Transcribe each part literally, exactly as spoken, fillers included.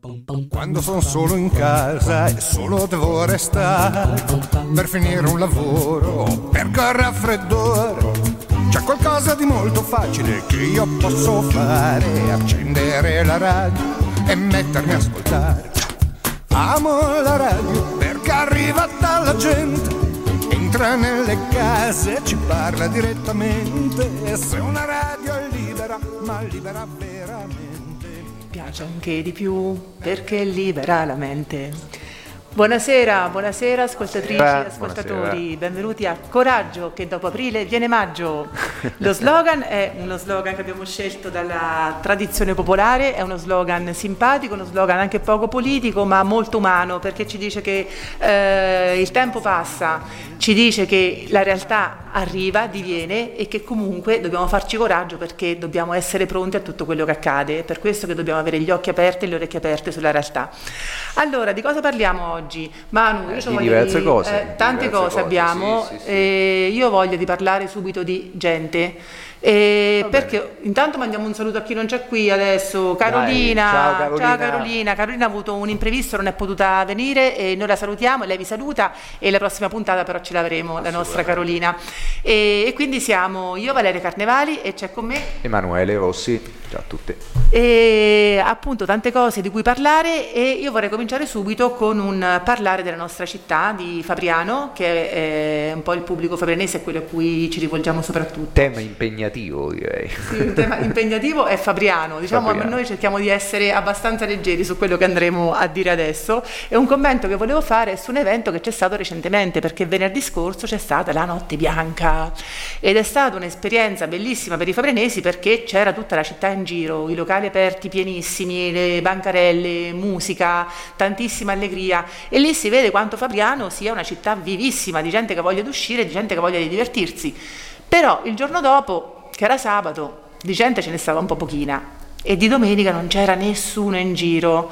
Quando sono solo in casa e solo devo restare per finire un lavoro o per raffreddore, c'è qualcosa di molto facile che io posso fare: accendere la radio e mettermi a ascoltare. Amo la radio perché arriva dalla gente, entra nelle case, ci parla direttamente. E se una radio è libera, ma libera veramente, piace anche di più perché libera la mente. Buonasera, buonasera ascoltatrici e ascoltatori, buonasera. Benvenuti a Coraggio che dopo aprile viene maggio. Lo slogan è uno slogan che abbiamo scelto dalla tradizione popolare, è uno slogan simpatico, uno slogan anche poco politico ma molto umano, perché ci dice che eh, il tempo passa, ci dice che la realtà arriva, diviene e che comunque dobbiamo farci coraggio perché dobbiamo essere pronti a tutto quello che accade. È per questo che dobbiamo avere gli occhi aperti e le orecchie aperte sulla realtà. Allora, di cosa parliamo oggi? Manu, io eh, di diverse di, cose, eh, tante diverse cose abbiamo, sì, sì, sì. E io voglio di parlare subito di gente. E perché intanto mandiamo un saluto a chi non c'è qui adesso, Carolina. Dai, ciao Carolina. Ciao Carolina. Carolina ha avuto un imprevisto, non è potuta venire e noi la salutiamo, lei vi saluta e la prossima puntata però ce l'avremo, la nostra Carolina. E, e quindi siamo io, Valeria Carnevali, e c'è con me Emanuele Rossi. Ciao a tutti. E appunto tante cose di cui parlare, e io vorrei cominciare subito con un parlare della nostra città di Fabriano, che è un po' il pubblico fabrianese, è quello a cui ci rivolgiamo soprattutto. Tema impegnativo, direi. Sì, un tema impegnativo è Fabriano, diciamo. Fabriano. Noi cerchiamo di essere abbastanza leggeri su quello che andremo a dire adesso, e un commento che volevo fare è su un evento che c'è stato recentemente, perché venerdì scorso c'è stata la Notte Bianca ed è stata un'esperienza bellissima per i fabrianesi, perché c'era tutta la città in giro, i locali aperti pienissimi, le bancarelle, musica, tantissima allegria, e lì si vede quanto Fabriano sia una città vivissima, di gente che ha voglia di uscire, di gente che ha voglia di divertirsi. Però il giorno dopo, che era sabato, di gente ce ne stava un po' pochina e di domenica non c'era nessuno in giro.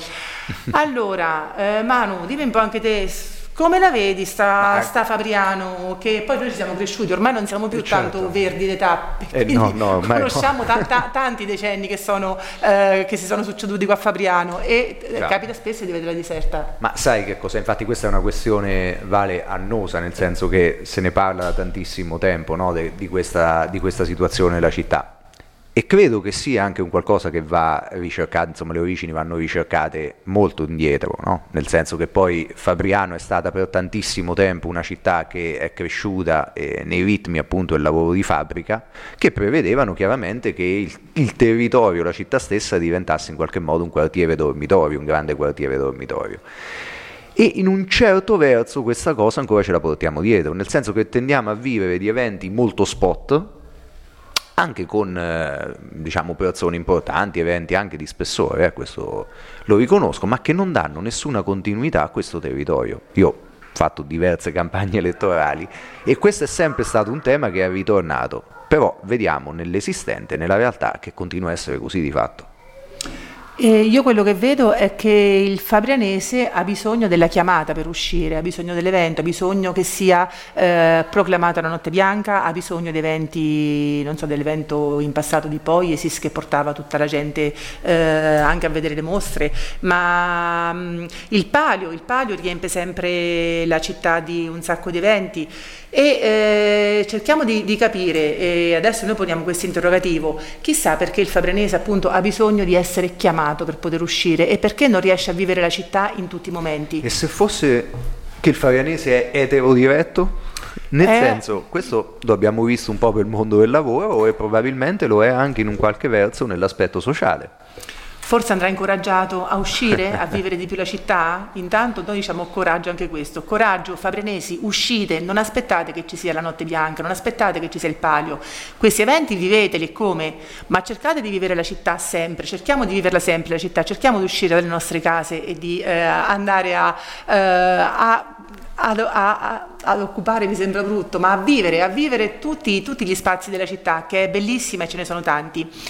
Allora, eh, Manu, dimmi un po' anche te, come la vedi sta, Ma... sta Fabriano, che poi noi ci siamo cresciuti, ormai non siamo più certo. tanto verdi d'età, eh, no, no, conosciamo no. ta- ta- tanti decenni che, sono, eh, che si sono succeduti qua a Fabriano, e eh, capita spesso di vederla deserta. Ma sai che cosa? Infatti questa è una questione, Vale, annosa, nel senso che se ne parla da tantissimo tempo, no, de, di, questa, di questa situazione nella città. E credo che sia anche un qualcosa che va ricercato, insomma le origini vanno ricercate molto indietro, no? Nel senso che poi Fabriano è stata per tantissimo tempo una città che è cresciuta eh, nei ritmi appunto del lavoro di fabbrica, che prevedevano chiaramente che il, il territorio, la città stessa diventasse in qualche modo un quartiere dormitorio, un grande quartiere dormitorio. E in un certo verso questa cosa ancora ce la portiamo dietro, nel senso che tendiamo a vivere di eventi molto spot, anche con eh, diciamo persone importanti, eventi anche di spessore, eh, questo lo riconosco, ma che non danno nessuna continuità a questo territorio. Io ho fatto diverse campagne elettorali e questo è sempre stato un tema che è ritornato, però vediamo nell'esistente, nella realtà, che continua a essere così di fatto. E io quello che vedo è che il fabrianese ha bisogno della chiamata per uscire, ha bisogno dell'evento, ha bisogno che sia eh, proclamata la Notte Bianca, ha bisogno di eventi, non so, dell'evento in passato di Poiesis che portava tutta la gente eh, anche a vedere le mostre, ma mh, il palio, il palio riempie sempre la città di un sacco di eventi. E eh, cerchiamo di, di capire, e adesso noi poniamo questo interrogativo: chissà perché il fabrianese appunto ha bisogno di essere chiamato per poter uscire, e perché non riesce a vivere la città in tutti i momenti. E se fosse che il fabrianese è eterodiretto? Nel eh, senso, questo lo abbiamo visto un po' per il mondo del lavoro e probabilmente lo è anche in un qualche verso nell'aspetto sociale. Forse andrà incoraggiato a uscire, a vivere di più la città? Intanto noi diciamo coraggio anche questo. Coraggio, fabrianesi, uscite, non aspettate che ci sia la Notte Bianca, non aspettate che ci sia il palio. Questi eventi viveteli e come, ma cercate di vivere la città sempre, cerchiamo di viverla sempre la città, cerchiamo di uscire dalle nostre case e di eh, andare a... Eh, a Ad, a, ad occupare, mi sembra brutto, ma a vivere, a vivere tutti, tutti gli spazi della città, che è bellissima e ce ne sono tanti.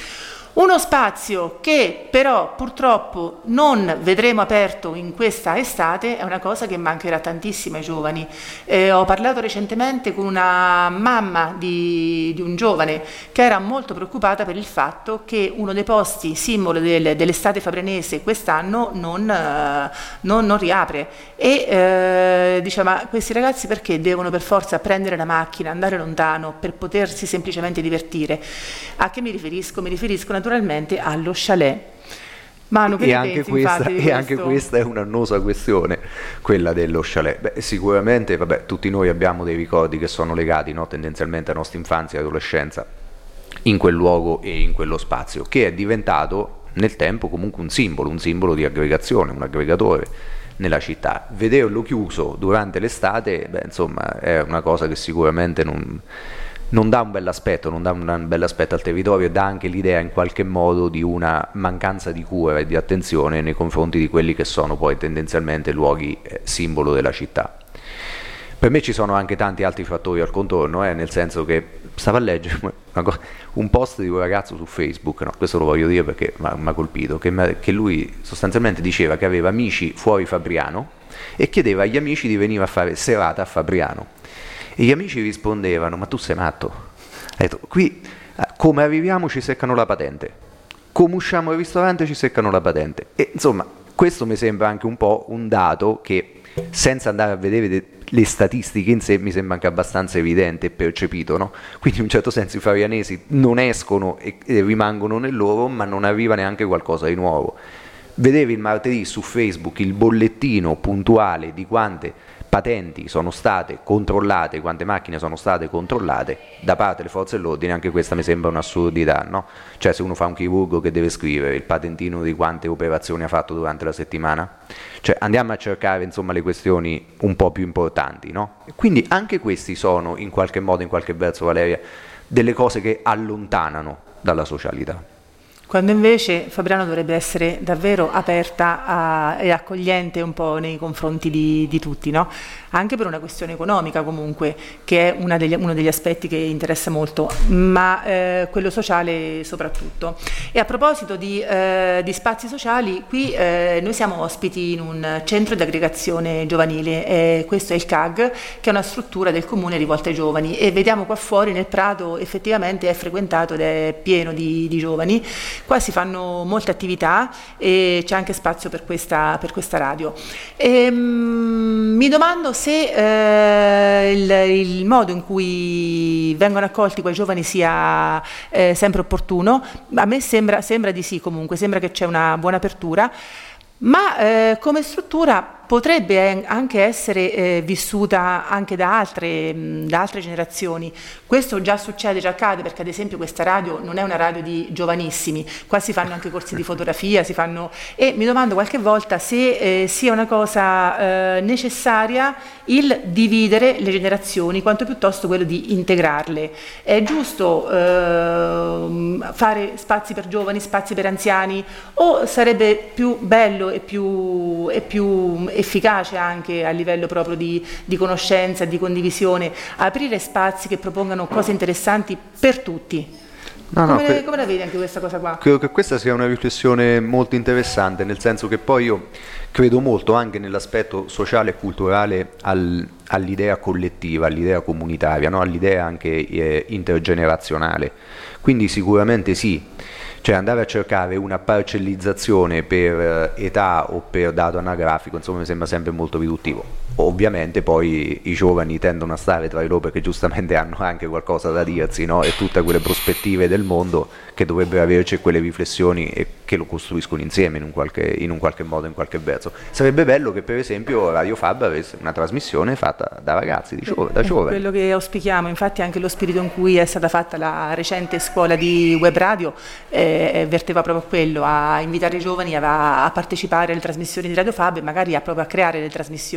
Uno spazio che però purtroppo non vedremo aperto in questa estate è una cosa che mancherà tantissimo ai giovani. Eh, ho parlato recentemente con una mamma di, di un giovane che era molto preoccupata per il fatto che uno dei posti simbolo del, dell'estate fabrenese quest'anno non, eh, non, non riapre e eh, diciamo, ma questi ragazzi perché devono per forza prendere la macchina, andare lontano per potersi semplicemente divertire? A che mi riferisco? Mi riferisco naturalmente allo chalet. Manu, che e, ne anche pensi, questa, infatti, di e anche questo? questa è un'annosa questione, quella dello chalet. Beh, sicuramente, vabbè, tutti noi abbiamo dei ricordi che sono legati, no, tendenzialmente alla nostra infanzia e adolescenza in quel luogo e in quello spazio, che è diventato nel tempo comunque un simbolo, un simbolo di aggregazione, un aggregatore nella città. Vederlo chiuso durante l'estate, beh, insomma, è una cosa che sicuramente non... non dà un bell'aspetto, non dà un bell'aspetto al territorio e dà anche l'idea in qualche modo di una mancanza di cura e di attenzione nei confronti di quelli che sono poi tendenzialmente luoghi eh, simbolo della città. Per me ci sono anche tanti altri fattori al contorno, eh, nel senso che stavo a leggere una cosa, un post di un ragazzo su Facebook, no, questo lo voglio dire perché mi ha colpito, che, che lui sostanzialmente diceva che aveva amici fuori Fabriano e chiedeva agli amici di venire a fare serata a Fabriano. E gli amici rispondevano: ma tu sei matto? Ha detto, qui come arriviamo ci seccano la patente, come usciamo al ristorante ci seccano la patente. E insomma, questo mi sembra anche un po' un dato che, senza andare a vedere de- le statistiche in sé, mi sembra anche abbastanza evidente e percepito, no? Quindi in un certo senso i fabrianesi non escono e, e rimangono nel loro, ma non arriva neanche qualcosa di nuovo. Vedevi il martedì su Facebook il bollettino puntuale di quante patenti sono state controllate, quante macchine sono state controllate da parte delle forze dell'ordine. Anche questa mi sembra un'assurdità, no? Cioè, se uno fa un chirurgo che deve scrivere il patentino di quante operazioni ha fatto durante la settimana, cioè andiamo a cercare insomma le questioni un po' più importanti, no? Quindi anche questi sono in qualche modo, in qualche verso, Valeria, delle cose che allontanano dalla socialità. Quando invece Fabriano dovrebbe essere davvero aperta a, e accogliente un po' nei confronti di, di tutti, no? Anche per una questione economica comunque, che è una degli, uno degli aspetti che interessa molto, ma eh, quello sociale soprattutto. E a proposito di, eh, di spazi sociali, qui eh, noi siamo ospiti in un centro di aggregazione giovanile, eh, questo è il C A G, che è una struttura del comune rivolta ai giovani, e vediamo qua fuori nel prato effettivamente è frequentato ed è pieno di, di giovani. Qua si fanno molte attività e c'è anche spazio per questa, per questa radio. E, mm, mi domando se eh, il, il modo in cui vengono accolti quei giovani sia eh, sempre opportuno. A me sembra, sembra di sì, comunque, sembra che c'è una buona apertura, ma eh, come struttura potrebbe anche essere eh, vissuta anche da altre, mh, da altre generazioni. Questo già succede, già accade, perché ad esempio questa radio non è una radio di giovanissimi, qua si fanno anche corsi di fotografia, si fanno, e mi domando qualche volta se eh, sia una cosa eh, necessaria il dividere le generazioni, quanto piuttosto quello di integrarle. È giusto eh, fare spazi per giovani, spazi per anziani, o sarebbe più bello e più, e più efficace anche a livello proprio di, di conoscenza, di condivisione, aprire spazi che propongano cose interessanti per tutti? No, come, no, le, que- come la vedi anche questa cosa qua? Credo che questa sia una riflessione molto interessante, nel senso che poi io credo molto anche nell'aspetto sociale e culturale al, all'idea collettiva, all'idea comunitaria, no? All'idea anche eh, intergenerazionale. Quindi sicuramente sì, cioè andare a cercare una parcellizzazione per eh, età o per dato anagrafico, insomma, mi sembra sempre molto riduttivo. Ovviamente poi i giovani tendono a stare tra di loro perché giustamente hanno anche qualcosa da dirsi, no? E tutte quelle prospettive del mondo che dovrebbero averci, quelle riflessioni e che lo costruiscono insieme in un qualche, in un qualche modo, in qualche verso. Sarebbe bello che per esempio Radio Fab avesse una trasmissione fatta da ragazzi, di giovani, da giovani. Quello che auspichiamo, infatti anche lo spirito in cui è stata fatta la recente scuola di web radio eh, verteva proprio quello, a invitare i giovani a, a partecipare alle trasmissioni di Radio Fab e magari a proprio a creare le trasmissioni,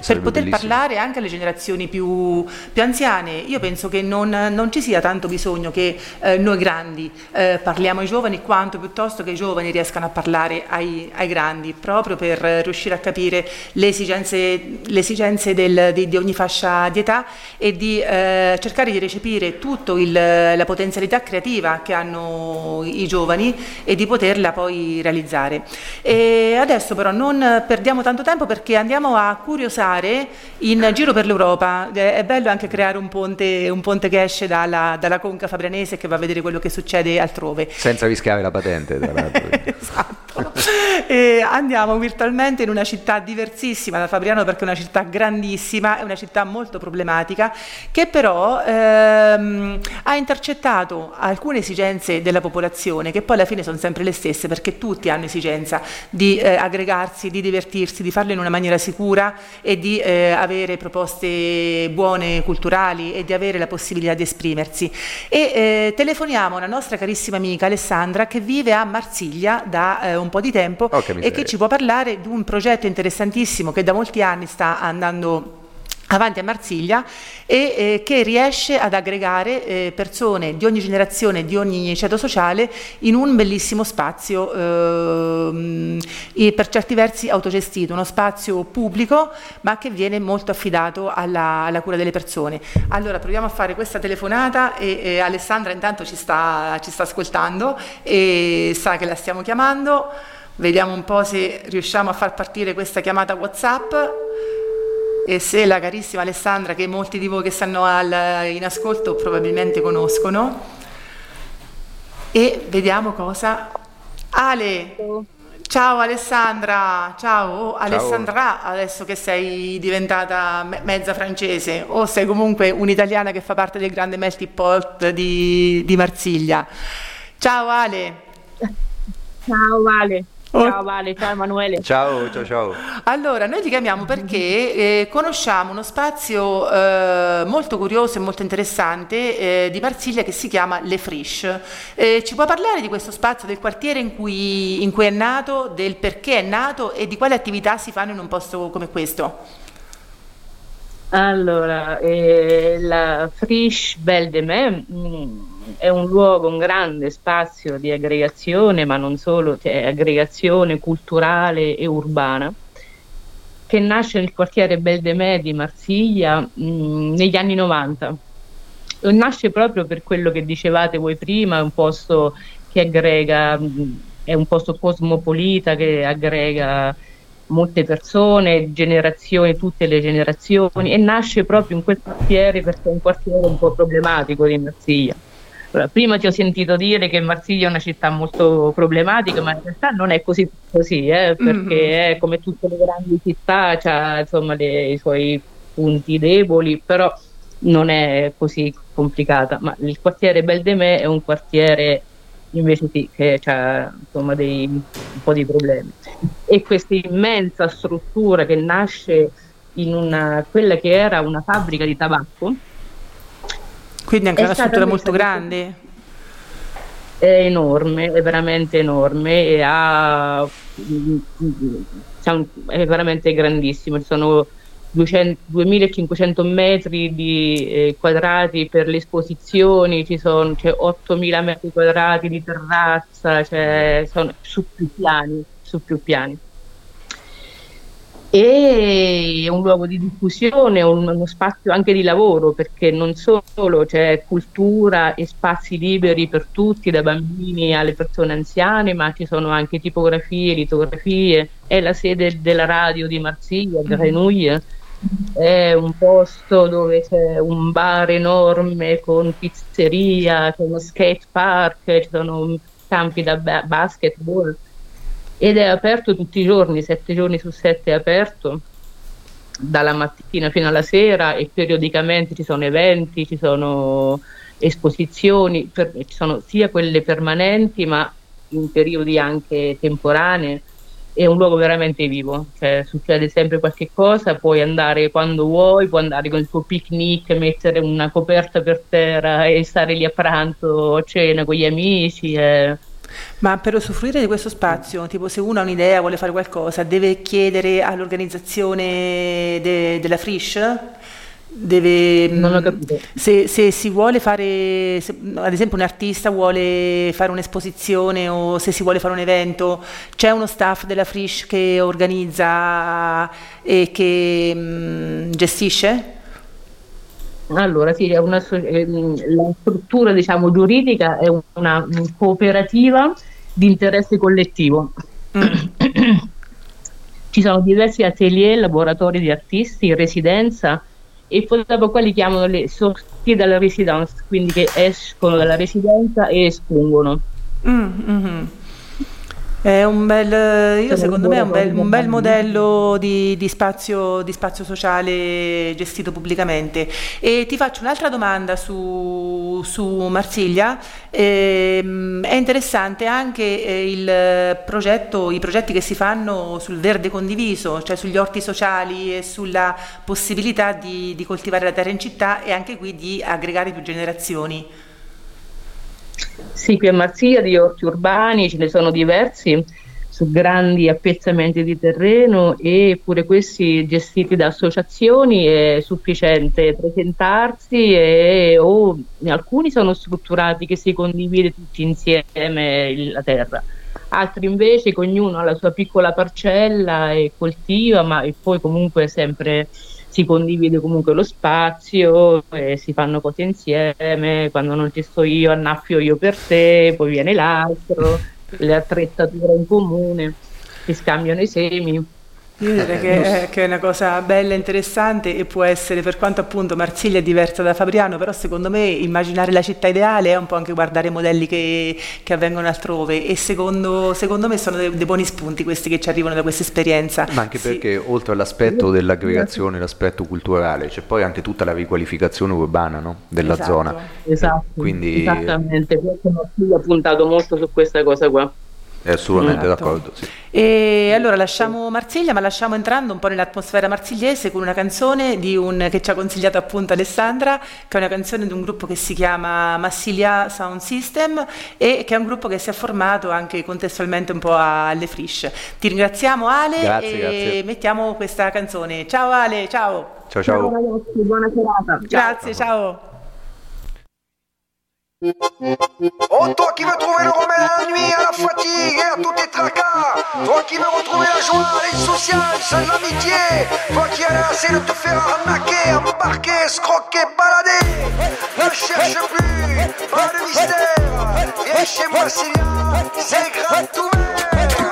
per poter bellissimo. parlare anche alle generazioni più, più anziane. Io penso che non, non ci sia tanto bisogno che eh, noi grandi eh, parliamo ai giovani, quanto piuttosto che i giovani riescano a parlare ai, ai grandi, proprio per riuscire a capire le esigenze, le esigenze del, di, di ogni fascia di età e di eh, cercare di recepire tutta la potenzialità creativa che hanno i giovani e di poterla poi realizzare. E adesso però non perdiamo tanto tempo, perché andiamo a curiosare in giro per l'Europa. È bello anche creare un ponte, un ponte che esce dalla, dalla conca fabrianese e che va a vedere quello che succede altrove. Senza rischiare la patente, tra l'altro. Esatto. E andiamo virtualmente in una città diversissima da Fabriano, perché è una città grandissima, è una città molto problematica, che però ehm, ha intercettato alcune esigenze della popolazione, che poi alla fine sono sempre le stesse, perché tutti hanno esigenza di eh, aggregarsi, di divertirsi, di farlo in una maniera sicura e di eh, avere proposte buone culturali e di avere la possibilità di esprimersi. E eh, telefoniamo a una nostra carissima amica Alessandra, che vive a Marsiglia da eh, un po' di tempo e che ci può parlare di un progetto interessantissimo che da molti anni sta andando avanti a Marsiglia e eh, che riesce ad aggregare eh, persone di ogni generazione, di ogni ceto sociale in un bellissimo spazio eh, e per certi versi autogestito, uno spazio pubblico ma che viene molto affidato alla, alla cura delle persone. Allora proviamo a fare questa telefonata e, e Alessandra intanto ci sta, ci sta ascoltando e sa che la stiamo chiamando. Vediamo un po' se riusciamo a far partire questa chiamata WhatsApp. E se la carissima Alessandra, che molti di voi che stanno al, in ascolto probabilmente conoscono, e vediamo cosa. Ale, ciao Alessandra, ciao, oh, Alessandra, adesso che sei diventata me- mezza francese o sei comunque un'italiana che fa parte del grande melting pot di, di Marsiglia. Ciao Ale. Ciao Ale. Ciao Vale, ciao Emanuele. Ciao, ciao, ciao. Allora, noi ti chiamiamo perché eh, conosciamo uno spazio eh, molto curioso e molto interessante eh, di Marsiglia che si chiama Le Friches. Eh, ci puoi parlare di questo spazio, del quartiere in cui, in cui è nato, del perché è nato e di quali attività si fanno in un posto come questo? Allora, eh, la Friche Belle de Mai mh, è un luogo, un grande spazio di aggregazione, ma non solo, cioè aggregazione culturale e urbana, che nasce nel quartiere Belle de Mai di Marsiglia mh, negli anni novanta. Nasce proprio per quello che dicevate voi prima, è un posto che aggrega, mh, è un posto cosmopolita che aggrega molte persone, generazioni, tutte le generazioni, e nasce proprio in quel quartiere perché è un quartiere un po' problematico di Marsiglia. Allora, prima ti ho sentito dire che Marsiglia è una città molto problematica, ma in realtà non è così, così eh, perché mm-hmm. è come tutte le grandi città, ha insomma le, i suoi punti deboli, però non è così complicata. Ma il quartiere Belle de Mai è un quartiere invece sì, che ha insomma dei, un po' di problemi. E questa immensa struttura che nasce in una, quella che era una fabbrica di tabacco. Quindi anche una struttura molto grande? È enorme, è veramente enorme e ha, è veramente grandissimo. Ci sono duemilacinquecento metri di eh, quadrati per le esposizioni, ci sono c'è ottomila metri quadrati di terrazza, cioè, sono su più piani, su più piani. E è un luogo di diffusione, un, uno spazio anche di lavoro, perché non solo c'è cultura e spazi liberi per tutti, da bambini alle persone anziane, ma ci sono anche tipografie, litografie. È la sede della radio di Marsiglia, Grenouille. È un posto dove c'è un bar enorme con pizzeria, c'è uno skate park, ci sono campi da ba- basketball. Ed è aperto tutti i giorni, sette giorni su sette è aperto, dalla mattina fino alla sera, e periodicamente ci sono eventi, ci sono esposizioni, per, ci sono sia quelle permanenti ma in periodi anche temporanei. È un luogo veramente vivo, cioè succede sempre qualche cosa, puoi andare quando vuoi, puoi andare con il tuo picnic, mettere una coperta per terra e stare lì a pranzo o a cena con gli amici. Eh. Ma per usufruire di questo spazio, tipo se uno ha un'idea, vuole fare qualcosa, deve chiedere all'organizzazione de- della Frisch? Deve, Non ho capito. se, se si vuole fare, se, ad esempio un artista vuole fare un'esposizione o se si vuole fare un evento, c'è uno staff della Frisch che organizza e che mh, gestisce? Allora, sì, è una, so- ehm, la struttura, diciamo, giuridica è una mm, cooperativa di interesse collettivo. Ci sono diversi atelier, laboratori di artisti in residenza e poi dopo quelli chiamano le sortie dalla residence, quindi che escono dalla residenza e espungono. Mm, mhm. È un bel, io Sono secondo me è un bel, laboratori un bel di- modello di, di spazio, di spazio sociale gestito pubblicamente. E ti faccio un'altra domanda su, su Marsiglia. Ehm, è interessante anche eh, il progetto, i progetti che si fanno sul verde condiviso, cioè sugli orti sociali e sulla possibilità di, di coltivare la terra in città e anche qui di aggregare più generazioni. Sì, qui a Marsiglia di orti urbani ce ne sono diversi su grandi appezzamenti di terreno e pure questi gestiti da associazioni. È sufficiente presentarsi e, o alcuni sono strutturati che si condivide tutti insieme il- la terra, altri invece che ognuno ha la sua piccola parcella e coltiva, ma e poi comunque sempre si condivide comunque lo spazio e si fanno cose insieme. Quando non ci sto io, annaffio io per te, poi viene l'altro, le attrezzature in comune, si scambiano i semi. Io direi che è, che è una cosa bella, interessante e può essere, per quanto appunto Marsiglia è diversa da Fabriano, però secondo me immaginare la città ideale è un po' anche guardare modelli che, che avvengono altrove e secondo, secondo me sono dei, dei buoni spunti questi che ci arrivano da questa esperienza. Ma anche Sì. perché oltre all'aspetto dell'aggregazione, l'aspetto culturale, c'è poi anche tutta la riqualificazione urbana, no? Della Esatto. zona. Esatto, Quindi esattamente. Questo Marsiglia ha puntato molto su questa cosa qua. è assolutamente Esatto. d'accordo. Sì. E allora lasciamo Marsiglia, ma lasciamo entrando un po' nell'atmosfera marsigliese con una canzone di un, che ci ha consigliato appunto Alessandra, che è una canzone di un gruppo che si chiama Massilia Sound System e che è un gruppo che si è formato anche contestualmente un po' alle Frisch. Ti ringraziamo Ale Grazie, e grazie. mettiamo questa canzone. Ciao Ale, ciao. Ciao ciao. ragazzi, buona serata. Grazie, ciao. Oh, toi qui veux trouver le remède à la nuit, à la fatigue et à tous tes tracas. Toi qui veux retrouver la joie, l'insouciance, seule l'amitié. Toi qui as assez de te faire arnaquer, embarquer, escroquer, balader. Ne cherche plus, pas de mystère. Viens chez moi, Sylvia, c'est grand ouvert.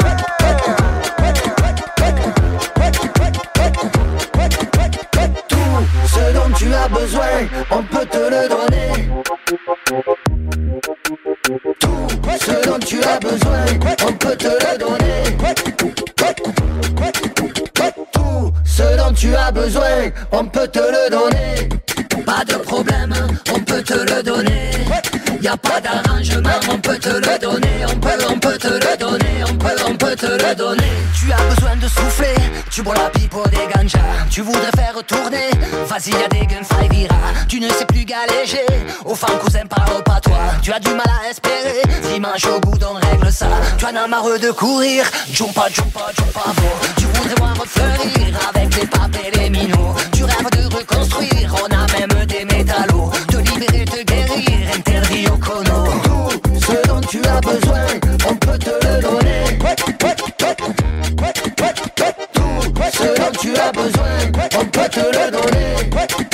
Tout ce dont tu as besoin, on peut te le donner. Tout ce dont tu as besoin, on peut te le donner. Tout ce dont tu as besoin, on peut te le donner. Pas de problème, on peut te le donner. Y a pas d'arrangement, on peut te le donner. On peut, on peut te le donner. On peut, on peut te le donner. Tu as besoin de souffler, tu bois la pipe des ganja. Tu voudrais faire tourner, vas-y y'a des gunfights vira. Tu ne sais plus galéger, au fan cousin parle pas toi. Tu as du mal à espérer, dimanche au bout on règle ça. Tu en as marre de courir, jumpa jumpa jumpa bon. Tu voudrais voir fleurir avec les papes et les minots. Tu rêves de reconstruire, on a même des métallos. Te libérer, te guérir, interdit au cono. Tout ce dont tu as besoin, on peut te le donner. Tout ce dont tu as besoin, on peut te le donner.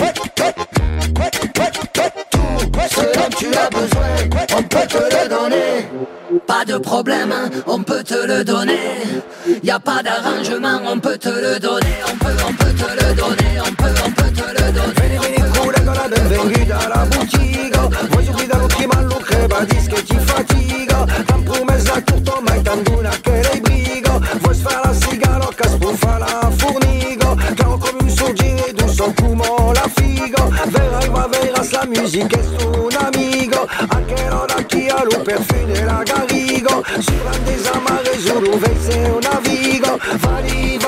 Tout ce dont tu as besoin, on peut te le donner. Pas de problème, on peut te le donner. Y a pas d'arrangement, on peut te le donner. On peut, on peut te le donner. On peut, on peut te le donner. Vieni, vieni pure con la benvenuta alla bottega. Vuoi subito l'occhio ma lo crepa, dis che ti fatica. T'han promesso tutto ma intanto una che lei brigo. Vuoi sfare la sigaro che sbuffa la fornigo. Claro come un sorgire d'un son come la figo. Verrai ma verras la musica è un amico. Anche l'ora chi ha lo perfino e la carico. Si prende samare giuro verso un navigo. Vali, vali, vali.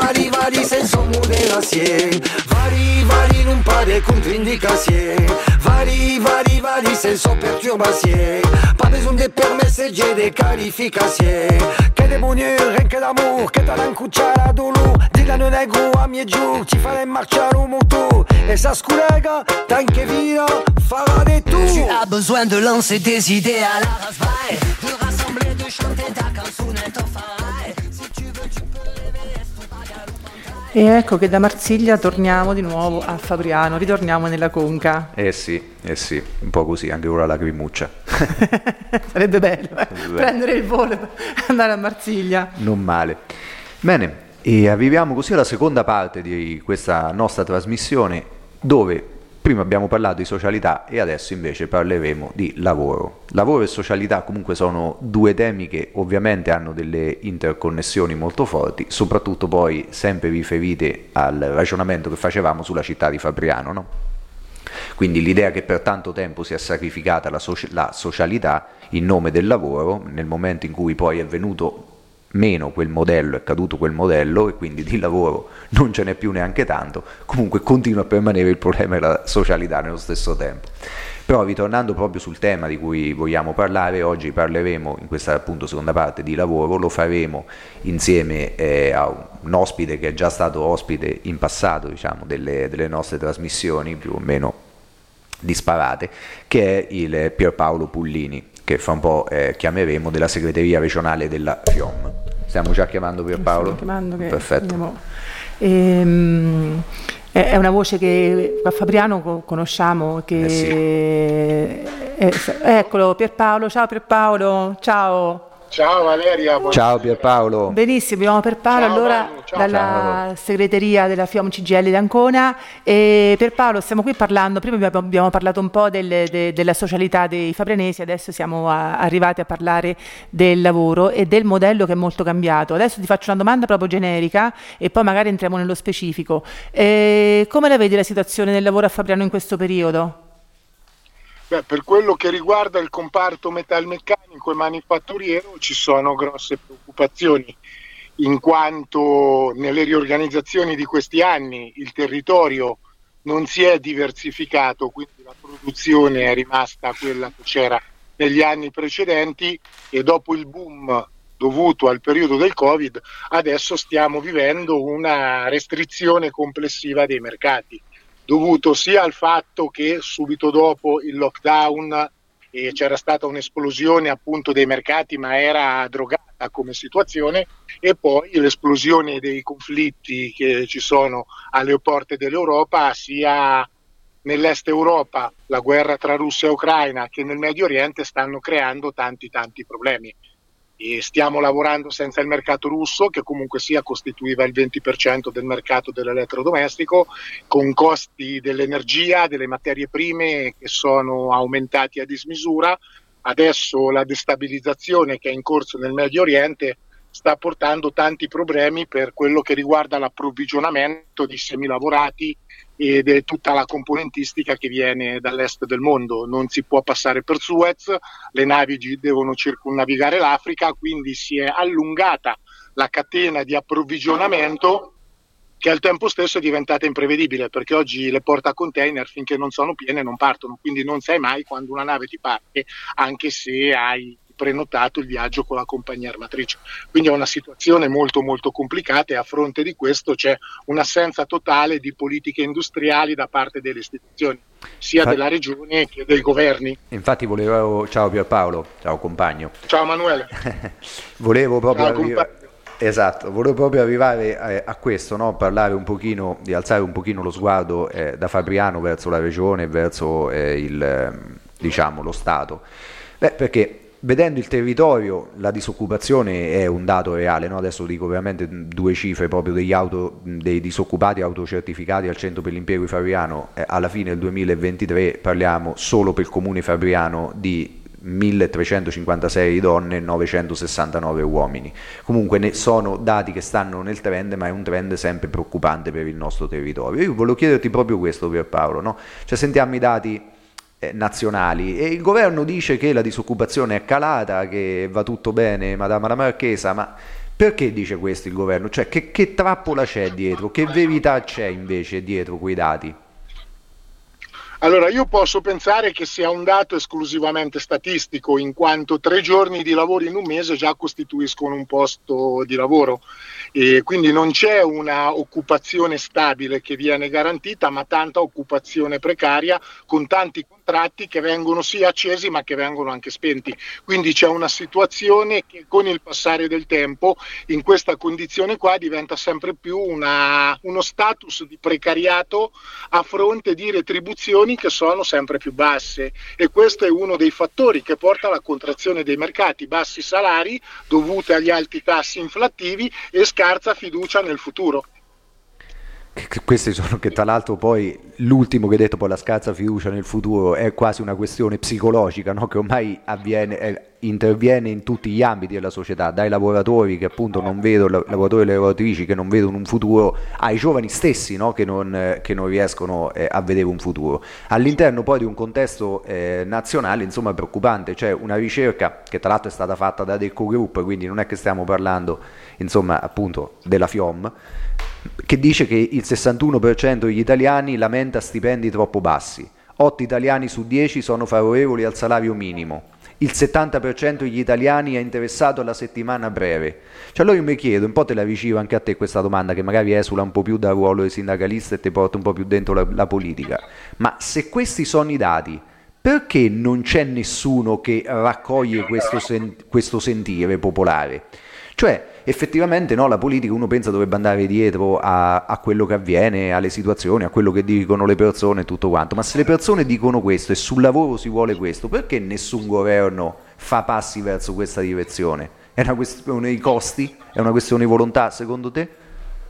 vari senza de l'acier. Vari, vari, non pas de contre-indications. Vari, vari, vari, senza perturbations. Pas besoin de permis, j'ai des qualifications. Que de bonheur, rien que d'amour, que talent cucciara dolor. Dilano negro a miei giù, ci farei marciare un moto. E sa sculega, tanche via, farà de tout. Tu as besoin de lancer des idées à la rasvaille, de rassembler, de chanter ta canzonetta farai. Si tu veux, tu peux révéler ton bagage. E ecco che da Marsiglia torniamo di nuovo a Fabriano, ritorniamo nella Conca. Eh sì, eh sì, un po' così, anche con la lacrimuccia. Sarebbe bello, eh? Prendere il volo e andare a Marsiglia. Non male. Bene, e arriviamo così alla seconda parte di questa nostra trasmissione, dove prima abbiamo parlato di socialità e adesso invece parleremo di lavoro. Lavoro e socialità comunque sono due temi che ovviamente hanno delle interconnessioni molto forti, soprattutto poi sempre riferite al ragionamento che facevamo sulla città di Fabriano, no? Quindi l'idea che per tanto tempo si è sacrificata la, soci- la socialità in nome del lavoro, nel momento in cui poi è venuto meno quel modello, è caduto quel modello e quindi di lavoro non ce n'è più neanche tanto, comunque continua a permanere il problema della socialità nello stesso tempo. Però ritornando proprio sul tema di cui vogliamo parlare, oggi parleremo in questa appunto seconda parte di lavoro, lo faremo insieme eh, a un ospite che è già stato ospite in passato, diciamo, delle, delle nostre trasmissioni più o meno disparate, che è il Pierpaolo Pullini, che fra un po' eh, chiameremo, della segreteria regionale della FIOM. Stiamo già chiamando Pierpaolo? Stiamo chiamando, che perfetto. Andiamo. Ehm, è una voce che a Fabriano conosciamo, che eh sì. è, eccolo Pierpaolo, ciao Pierpaolo, ciao. Ciao Valeria, ciao Pierpaolo. Benissimo, abbiamo Pierpaolo ciao, allora Manu, ciao, dalla ciao. segreteria della FIOM C G I L di Ancona. E Pierpaolo, stiamo qui parlando, prima abbiamo, abbiamo parlato un po' del, de, della socialità dei fabrianesi, adesso siamo a, arrivati a parlare del lavoro e del modello che è molto cambiato. Adesso ti faccio una domanda proprio generica e poi magari entriamo nello specifico. E come la vedi la situazione del lavoro a Fabriano in questo periodo? Beh, per quello che riguarda il comparto metalmeccanico e manifatturiero ci sono grosse preoccupazioni, in quanto nelle riorganizzazioni di questi anni il territorio non si è diversificato, quindi la produzione è rimasta quella che c'era negli anni precedenti e dopo il boom dovuto al periodo del Covid adesso stiamo vivendo una restrizione complessiva dei mercati, dovuto sia al fatto che subito dopo il lockdown eh, c'era stata un'esplosione appunto dei mercati, ma era drogata come situazione, e poi l'esplosione dei conflitti che ci sono alle porte dell'Europa, sia nell'est Europa, la guerra tra Russia e Ucraina, che nel Medio Oriente, stanno creando tanti tanti problemi. E stiamo lavorando senza il mercato russo, che comunque sia costituiva il venti per cento del mercato dell'elettrodomestico, con costi dell'energia, delle materie prime che sono aumentati a dismisura. Adesso la destabilizzazione che è in corso nel Medio Oriente sta portando tanti problemi per quello che riguarda l'approvvigionamento di semilavorati e di tutta la componentistica che viene dall'est del mondo. Non si può passare per Suez, le navi devono circumnavigare l'Africa, quindi si è allungata la catena di approvvigionamento, che al tempo stesso è diventata imprevedibile, perché oggi le porta container finché non sono piene non partono, quindi non sai mai quando una nave ti parte, anche se hai prenotato il viaggio con la compagnia armatrice. Quindi è una situazione molto molto complicata, e a fronte di questo c'è un'assenza totale di politiche industriali da parte delle istituzioni, sia Infatti, della regione che dei governi. Infatti volevo, ciao Pierpaolo, ciao compagno. Ciao Emanuele. volevo proprio ciao, arriva... Esatto, volevo proprio arrivare a, a questo, no? Parlare un pochino, di alzare un pochino lo sguardo eh, da Fabriano verso la regione, verso eh, il, eh, diciamo, lo Stato. Beh, perché vedendo il territorio, la disoccupazione è un dato reale, no? Adesso dico veramente due cifre proprio degli auto, dei disoccupati autocertificati al Centro per l'Impiego di Fabriano, eh, alla fine del duemilaventitré parliamo solo per il comune Fabriano di milletrecentocinquantasei donne e novecentosessantanove uomini. Comunque ne sono dati che stanno nel trend, ma è un trend sempre preoccupante per il nostro territorio. Io volevo chiederti proprio questo, Pierpaolo, no? Cioè, sentiamo i dati eh, nazionali e il governo dice che la disoccupazione è calata, che va tutto bene, madama la marchesa, ma Perché dice questo il governo? Cioè, che, che trappola c'è dietro? Che verità c'è invece dietro quei dati? Allora, io posso pensare che sia un dato esclusivamente statistico, in quanto tre giorni di lavoro in un mese già costituiscono un posto di lavoro, e quindi non c'è una occupazione stabile che viene garantita, ma tanta occupazione precaria con tanti contratti che vengono sì accesi ma che vengono anche spenti. Quindi c'è una situazione che con il passare del tempo in questa condizione qua diventa sempre più una, uno status di precariato a fronte di retribuzioni che sono sempre più basse, e questo è uno dei fattori che porta alla contrazione dei mercati, bassi salari dovute agli alti tassi inflattivi e scarsa fiducia nel futuro. Questi sono, che tra l'altro poi l'ultimo che hai detto, poi la scarsa fiducia nel futuro, è quasi una questione psicologica, no? Che ormai avviene, eh, interviene in tutti gli ambiti della società, dai lavoratori che appunto non vedono, lavoratori e lavoratrici che non vedono un futuro, ai giovani stessi, no? che, non, eh, che non riescono eh, a vedere un futuro, all'interno poi di un contesto eh, nazionale insomma preoccupante. C'è una ricerca che tra l'altro è stata fatta da Deco Group, quindi non è che stiamo parlando insomma appunto della FIOM, che dice che il sessantuno per cento degli italiani lamenta stipendi troppo bassi, otto italiani su dieci sono favorevoli al salario minimo, il settanta per cento degli italiani è interessato alla settimana breve. Cioè allora io mi chiedo, un po' te la avvicino anche a te questa domanda, che magari esula un po' più dal ruolo di sindacalista e ti porta un po' più dentro la, la politica, ma se questi sono i dati, perché non c'è nessuno che raccoglie questo, sen- questo sentire popolare? Cioè effettivamente no, la politica uno pensa dovrebbe andare dietro a, a quello che avviene, alle situazioni, a quello che dicono le persone e tutto quanto, ma se le persone dicono questo e sul lavoro si vuole questo, perché nessun governo fa passi verso questa direzione? È una questione di costi? È una questione di volontà secondo te?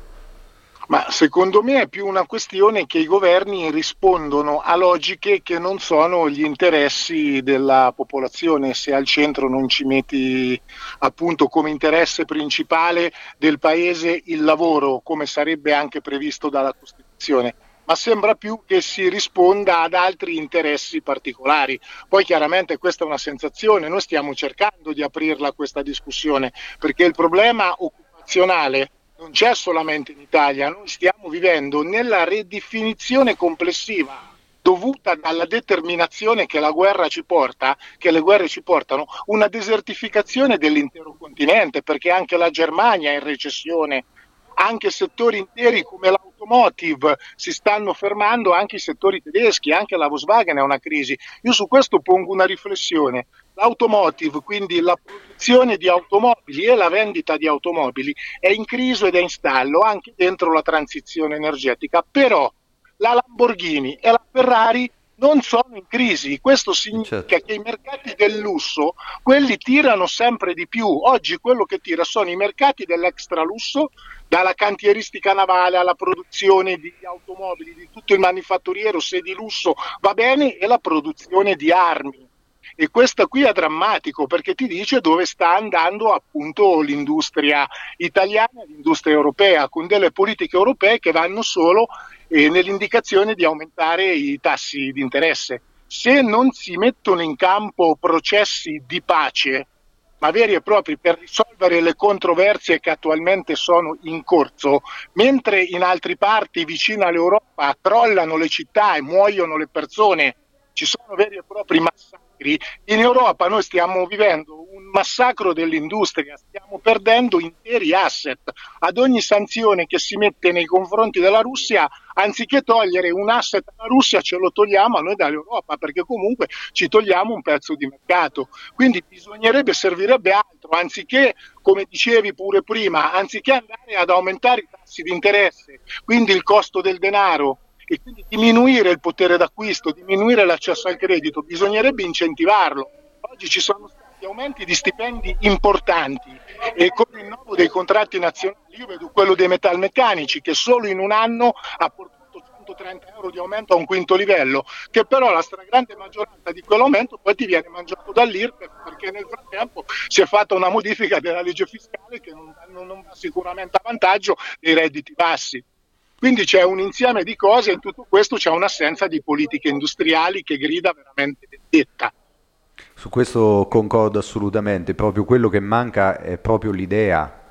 Ma secondo me è più una questione che i governi rispondono a logiche che non sono gli interessi della popolazione. Se al centro non ci metti appunto come interesse principale del paese il lavoro, come sarebbe anche previsto dalla Costituzione, ma sembra più che si risponda ad altri interessi particolari. Poi chiaramente questa è una sensazione, noi stiamo cercando di aprirla questa discussione, perché il problema occupazionale non c'è solamente in Italia, noi stiamo vivendo nella ridefinizione complessiva dovuta dalla determinazione che la guerra ci porta, che le guerre ci portano, una desertificazione dell'intero continente, perché anche la Germania è in recessione, anche settori interi come l'automotive si stanno fermando, anche i settori tedeschi, anche la Volkswagen è una crisi. Io su questo pongo una riflessione. L'automotive, quindi la produzione di automobili e la vendita di automobili, è in crisi ed è in stallo anche dentro la transizione energetica, però la Lamborghini e la Ferrari non sono in crisi. Questo significa certo. che i mercati del lusso, quelli tirano sempre di più. Oggi quello che tira sono i mercati dell'extra lusso, dalla cantieristica navale alla produzione di automobili, di tutto il manifatturiero, se di lusso va bene, e la produzione di armi. E questo qui è drammatico, perché ti dice dove sta andando appunto l'industria italiana, l'industria europea, con delle politiche europee che vanno solo eh, nell'indicazione di aumentare i tassi di interesse. Se non si mettono in campo processi di pace, ma veri e propri, per risolvere le controversie che attualmente sono in corso, mentre in altre parti vicino all'Europa crollano le città e muoiono le persone, ci sono veri e propri massacri, in Europa noi stiamo vivendo un massacro dell'industria, stiamo perdendo interi asset. Ad ogni sanzione che si mette nei confronti della Russia, anziché togliere un asset alla Russia, ce lo togliamo a noi dall'Europa, perché comunque ci togliamo un pezzo di mercato. Quindi bisognerebbe, servirebbe altro, anziché, come dicevi pure prima, anziché andare ad aumentare i tassi di interesse, quindi il costo del denaro, e quindi diminuire il potere d'acquisto, diminuire l'accesso al credito, bisognerebbe incentivarlo. Oggi ci sono stati aumenti di stipendi importanti e con il rinnovo dei contratti nazionali, io vedo quello dei metalmeccanici che solo in un anno ha portato centotrenta euro di aumento a un quinto livello, che però la stragrande maggioranza di quell'aumento poi ti viene mangiato dall'I R P E F, perché nel frattempo si è fatta una modifica della legge fiscale che non, non, non va sicuramente a vantaggio dei redditi bassi. Quindi c'è un insieme di cose, e in tutto questo c'è un'assenza di politiche industriali che grida veramente vendetta. Su questo concordo assolutamente, proprio quello che manca è proprio l'idea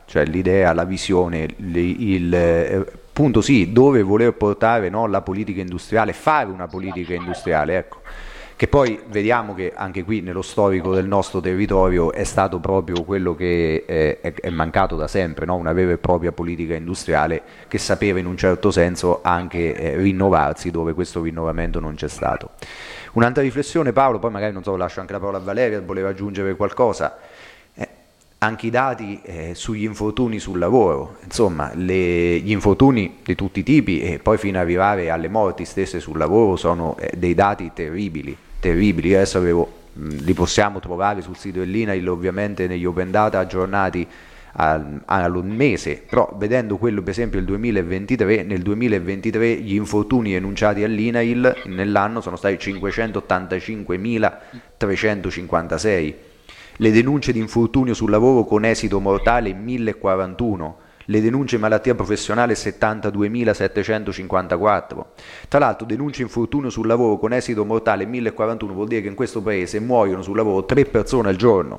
cioè l'idea, la visione, il, il eh, punto sì, dove voler portare, no, la politica industriale, fare una politica industriale, ecco. Che poi vediamo che anche qui nello storico del nostro territorio è stato proprio quello che eh, è, è mancato da sempre, no? Una vera e propria politica industriale che sapeva in un certo senso anche eh, rinnovarsi dove questo rinnovamento non c'è stato. Un'altra riflessione, Paolo, poi magari non so, lascio anche la parola a Valeria, voleva aggiungere qualcosa. Eh, anche i dati eh, sugli infortuni sul lavoro, insomma le, gli infortuni di tutti i tipi e poi fino ad arrivare alle morti stesse sul lavoro sono eh, dei dati terribili. terribili, adesso avevo, mh, li possiamo trovare sul sito dell'I N A I L, ovviamente negli open data aggiornati al, al mese, però vedendo quello per esempio il duemilaventitré, nel duemilaventitré gli infortuni enunciati all'I N A I L nell'anno sono stati cinquecentottantacinquemilatrecentocinquantasei, le denunce di infortunio sul lavoro con esito mortale mille quarantuno, le denunce in malattia professionale settantaduemilasettecentocinquantaquattro. Tra l'altro denunce infortunio sul lavoro con esito mortale mille quarantuno vuol dire che in questo paese muoiono sul lavoro tre persone al giorno.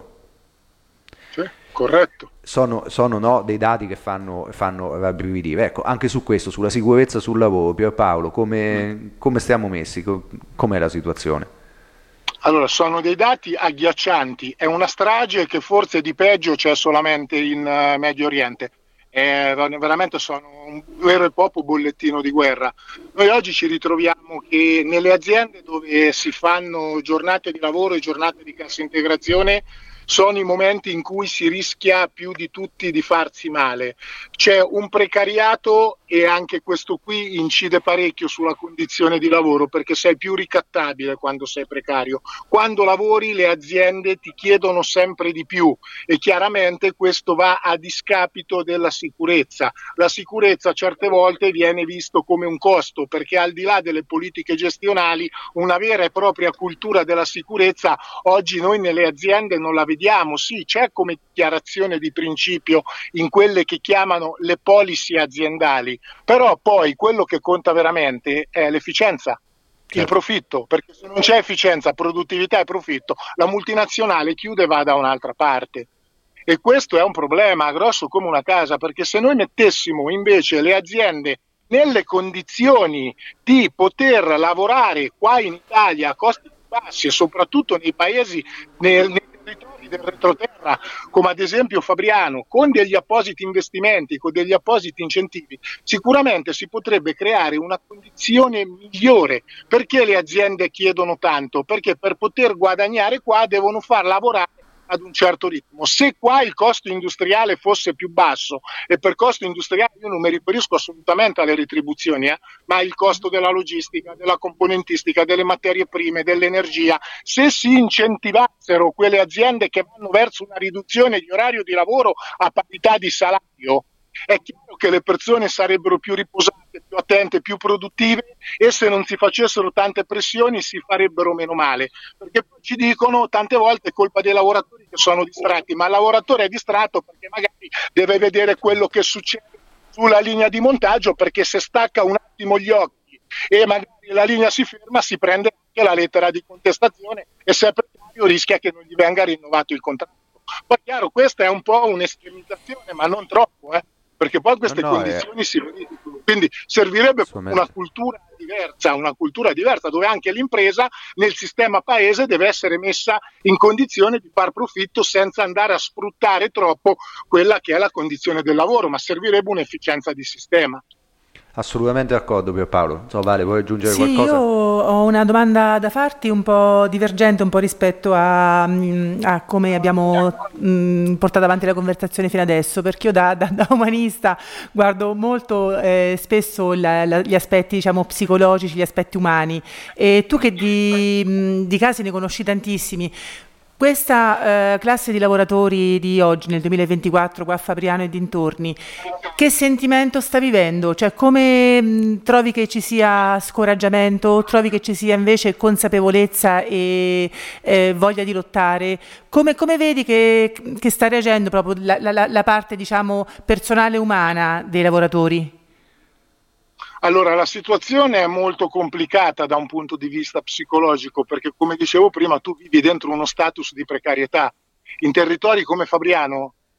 Sì, corretto. Sono, sono no, dei dati che fanno, fanno rabbrividire. Ecco, anche su questo, sulla sicurezza sul lavoro, Pierpaolo, come, come stiamo messi? Com'è la situazione? Allora, sono dei dati agghiaccianti, è una strage che forse di peggio c'è solamente in uh, Medio Oriente. Eh, veramente sono un vero e proprio bollettino di guerra. Noi oggi ci ritroviamo che nelle aziende dove si fanno giornate di lavoro e giornate di cassa integrazione sono i momenti in cui si rischia più di tutti di farsi male. C'è un precariato e anche questo qui incide parecchio sulla condizione di lavoro, perché sei più ricattabile quando sei precario. Quando lavori le aziende ti chiedono sempre di più e chiaramente questo va a discapito della sicurezza. La sicurezza certe volte viene visto come un costo, perché al di là delle politiche gestionali una vera e propria cultura della sicurezza oggi noi nelle aziende non la vediamo. Sì, c'è come dichiarazione di principio in quelle che chiamano le policy aziendali, però poi quello che conta veramente è l'efficienza, il profitto, perché se non c'è efficienza, produttività e profitto, la multinazionale chiude e va da un'altra parte. E questo è un problema grosso come una casa, perché se noi mettessimo invece le aziende nelle condizioni di poter lavorare qua in Italia a costi bassi e soprattutto nei paesi, nei, nei territori del retroterra, come ad esempio Fabriano, con degli appositi investimenti, con degli appositi incentivi, sicuramente si potrebbe creare una condizione migliore. Perché le aziende chiedono tanto? Perché per poter guadagnare qua devono far lavorare ad un certo ritmo. Se qua il costo industriale fosse più basso, e per costo industriale io non mi riferisco assolutamente alle retribuzioni, eh, ma il costo della logistica, della componentistica, delle materie prime, dell'energia, se si incentivassero quelle aziende che vanno verso una riduzione di orario di lavoro a parità di salario, è chiaro che le persone sarebbero più riposate, più attente, più produttive, e se non si facessero tante pressioni si farebbero meno male, perché poi ci dicono tante volte è colpa dei lavoratori che sono distratti, ma il lavoratore è distratto perché magari deve vedere quello che succede sulla linea di montaggio, perché se stacca un attimo gli occhi e magari la linea si ferma si prende anche la lettera di contestazione e se è precario rischia che non gli venga rinnovato il contratto. Poi chiaro, questa è un po' un'estremizzazione, ma non troppo, eh. Perché poi queste no, no, condizioni è... si verificano, quindi servirebbe una cultura diversa, una cultura diversa dove anche l'impresa nel sistema paese deve essere messa in condizione di far profitto senza andare a sfruttare troppo quella che è la condizione del lavoro, ma servirebbe un'efficienza di sistema. Assolutamente d'accordo, Pierpaolo. So, Vale, vuoi aggiungere sì, qualcosa? Io ho una domanda da farti un po' divergente un po' rispetto a, a come abbiamo mh, portato avanti la conversazione fino adesso, perché io da, da, da umanista guardo molto eh, spesso la, la, gli aspetti, diciamo, psicologici, gli aspetti umani, e tu che di, mh, di casi ne conosci tantissimi. Questa eh, classe di lavoratori di oggi, nel duemilaventiquattro, qua a Fabriano e dintorni, che sentimento sta vivendo? Cioè, come mh, trovi che ci sia scoraggiamento? Trovi che ci sia invece consapevolezza e eh, voglia di lottare? Come, come vedi che, che sta reagendo proprio la, la, la parte, diciamo, personale umana dei lavoratori? Allora, la situazione è molto complicata da un punto di vista psicologico, perché come dicevo prima tu vivi dentro uno status di precarietà. In territori come Fabriano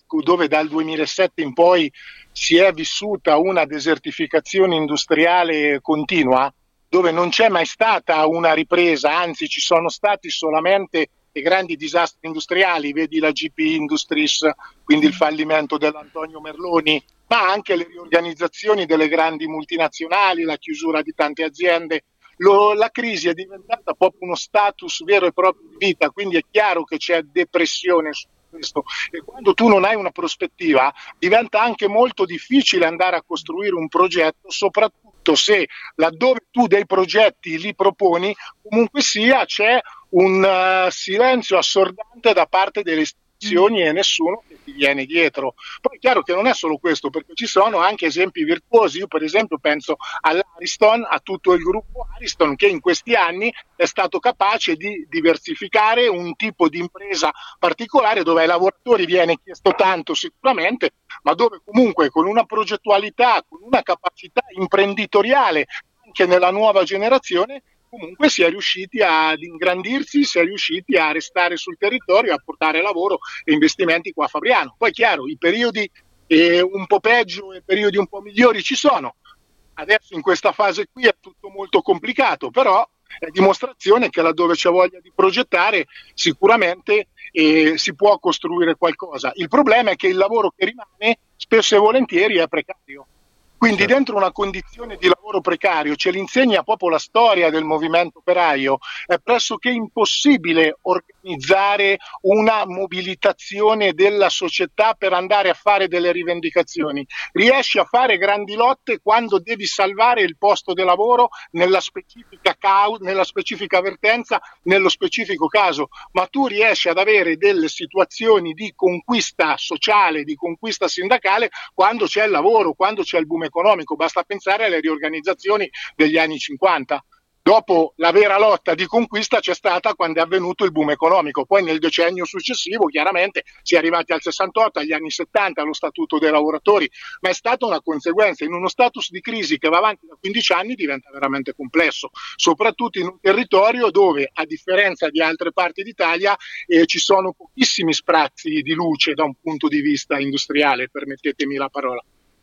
dove dal duemilasette in poi si è vissuta una desertificazione industriale continua, dove non c'è mai stata una ripresa, anzi ci sono stati solamente dei grandi disastri industriali, vedi la G P Industries, quindi il fallimento dell'Antonio Merloni, ma anche le riorganizzazioni delle grandi multinazionali, la chiusura di tante aziende. Lo, la crisi è diventata proprio uno status vero e proprio di vita, quindi è chiaro che c'è depressione su questo, e quando tu non hai una prospettiva diventa anche molto difficile andare a costruire un progetto, soprattutto se laddove tu dei progetti li proponi comunque sia c'è un uh, silenzio assordante da parte delle istituzioni e nessuno che ti viene dietro. Poi è chiaro che non è solo questo, perché ci sono anche esempi virtuosi. Io per esempio penso all'Ariston, a tutto il gruppo Ariston, che in questi anni è stato capace di diversificare un tipo di impresa particolare dove ai lavoratori viene chiesto tanto sicuramente, ma dove comunque con una progettualità, con una capacità imprenditoriale anche nella nuova generazione, comunque si è riusciti ad ingrandirsi, si è riusciti a restare sul territorio, a portare lavoro e investimenti qua a Fabriano. Poi chiaro, i periodi eh, un po' peggio e periodi un po' migliori ci sono. Adesso in questa fase qui è tutto molto complicato, però è dimostrazione che laddove c'è voglia di progettare sicuramente eh, si può costruire qualcosa. Il problema è che il lavoro che rimane spesso e volentieri è precario. Quindi dentro una condizione di lavoro precario, ce l'insegna proprio la storia del movimento operaio, è pressoché impossibile organizzare una mobilitazione della società per andare a fare delle rivendicazioni. Riesci a fare grandi lotte quando devi salvare il posto di lavoro nella specifica causa, nella specifica avvertenza, nello specifico caso, ma tu riesci ad avere delle situazioni di conquista sociale, di conquista sindacale quando c'è il lavoro, quando c'è il boom economico. Basta pensare alle riorganizzazioni degli anni cinquanta. Dopo la vera lotta di conquista c'è stata quando è avvenuto il boom economico, poi nel decennio successivo chiaramente si è arrivati al sessantotto, agli anni settanta, allo statuto dei lavoratori, ma è stata una conseguenza. In uno status di crisi che va avanti da quindici anni diventa veramente complesso, soprattutto in un territorio dove, a differenza di altre parti d'Italia, eh, ci sono pochissimi sprazzi di luce da un punto di vista industriale, permettetemi la parola.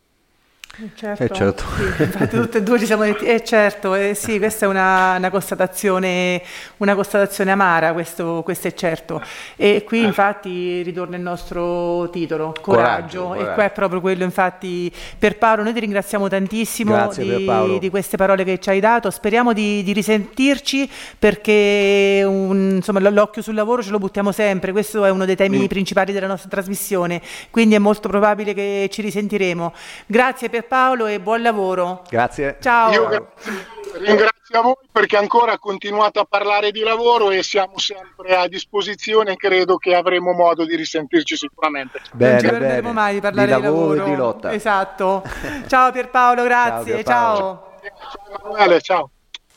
Certo, eh certo. Sì, infatti tutte e due ci siamo detti, eh certo, eh sì, questa è una, una constatazione una constatazione amara, questo, questo è certo. E qui infatti ritorna il nostro titolo, coraggio, coraggio, e qua è proprio quello. Infatti Pierpaolo, noi ti ringraziamo tantissimo di, di queste parole che ci hai dato, speriamo di, di risentirci, perché un, insomma l'occhio sul lavoro ce lo buttiamo sempre, questo è uno dei temi mm. principali della nostra trasmissione, quindi è molto probabile che ci risentiremo. Grazie per Paolo e buon lavoro. Grazie. Ciao. Io ringrazio a voi perché ancora continuate a parlare di lavoro e siamo sempre a disposizione, credo che avremo modo di risentirci sicuramente. Bene, non ci perderemo mai di parlare di, di lavoro, lavoro e di lotta. Esatto. Ciao Pierpaolo, grazie. Ciao. Ciao. Ciao Emanuele, ciao.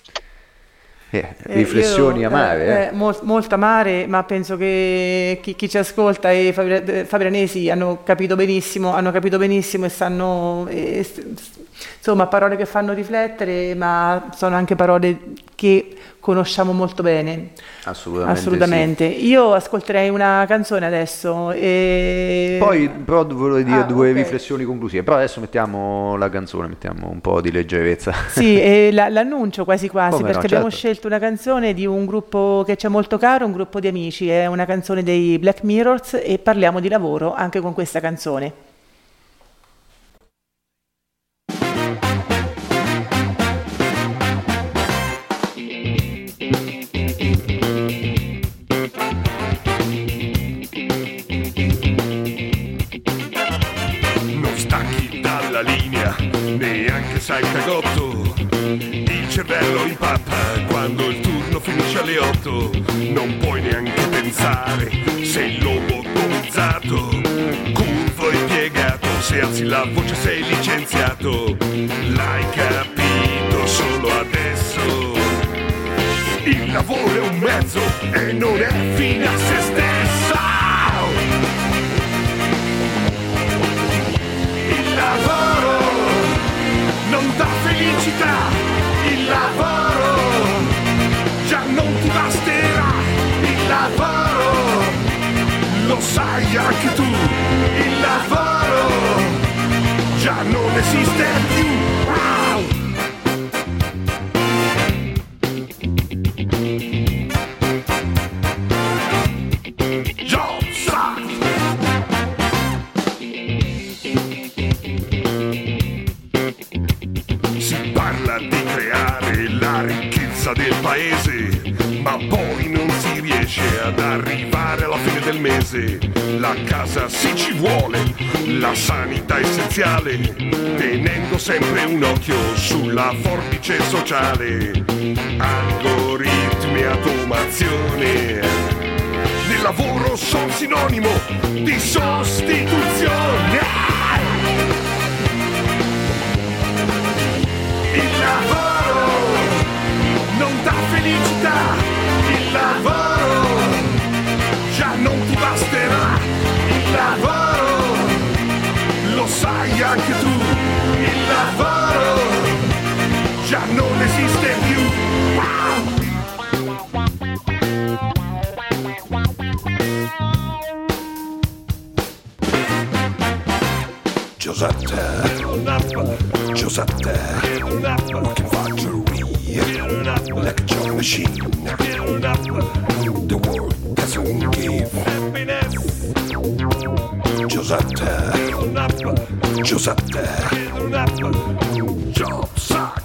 Eh, riflessioni eh, io, amare eh, eh, mol, molto amare, ma penso che chi, chi ci ascolta e i fabrianesi hanno capito benissimo hanno capito benissimo e sanno eh, insomma parole che fanno riflettere, ma sono anche parole che conosciamo molto bene. Assolutamente, assolutamente. Sì. Io ascolterei una canzone adesso e... poi però volevo dire ah, due okay. riflessioni conclusive, però adesso mettiamo la canzone, mettiamo un po' di leggerezza. Sì, e la, l'annuncio quasi quasi. Come perché no, abbiamo certo. scelto una canzone di un gruppo che ci è molto caro, un gruppo di amici, è una canzone dei Black Mirrors e parliamo di lavoro anche con questa canzone. Neanche sai il cagotto, il cervello impappa quando il turno finisce alle otto. Non puoi neanche pensare, sei lobotomizzato, curvo e piegato, se alzi la voce sei licenziato. L'hai capito solo adesso, il lavoro è un mezzo e non è fine a se stessa. Il lavoro non dà felicità, il lavoro già non ti basterà, il lavoro lo sai. sai anche tu, il lavoro già non esiste più. Wow! Job sucks! Si parla di creare la ricchezza del paese, ma poi non si riesce ad arrivare alla fine del mese. La casa sì ci vuole, la sanità essenziale, tenendo sempre un occhio sulla forbice sociale. Algoritmi, automazione, nel lavoro sono sinonimo di sostituzione. Il lavoro non dà felicità, il lavoro già non ti basterà, il lavoro lo sai anche tu, il lavoro già non esiste più. Wow! Giuseppe, Giuseppe, working factory, like a job machine. The world doesn't give happiness. Giuseppe, Giuseppe, job suck.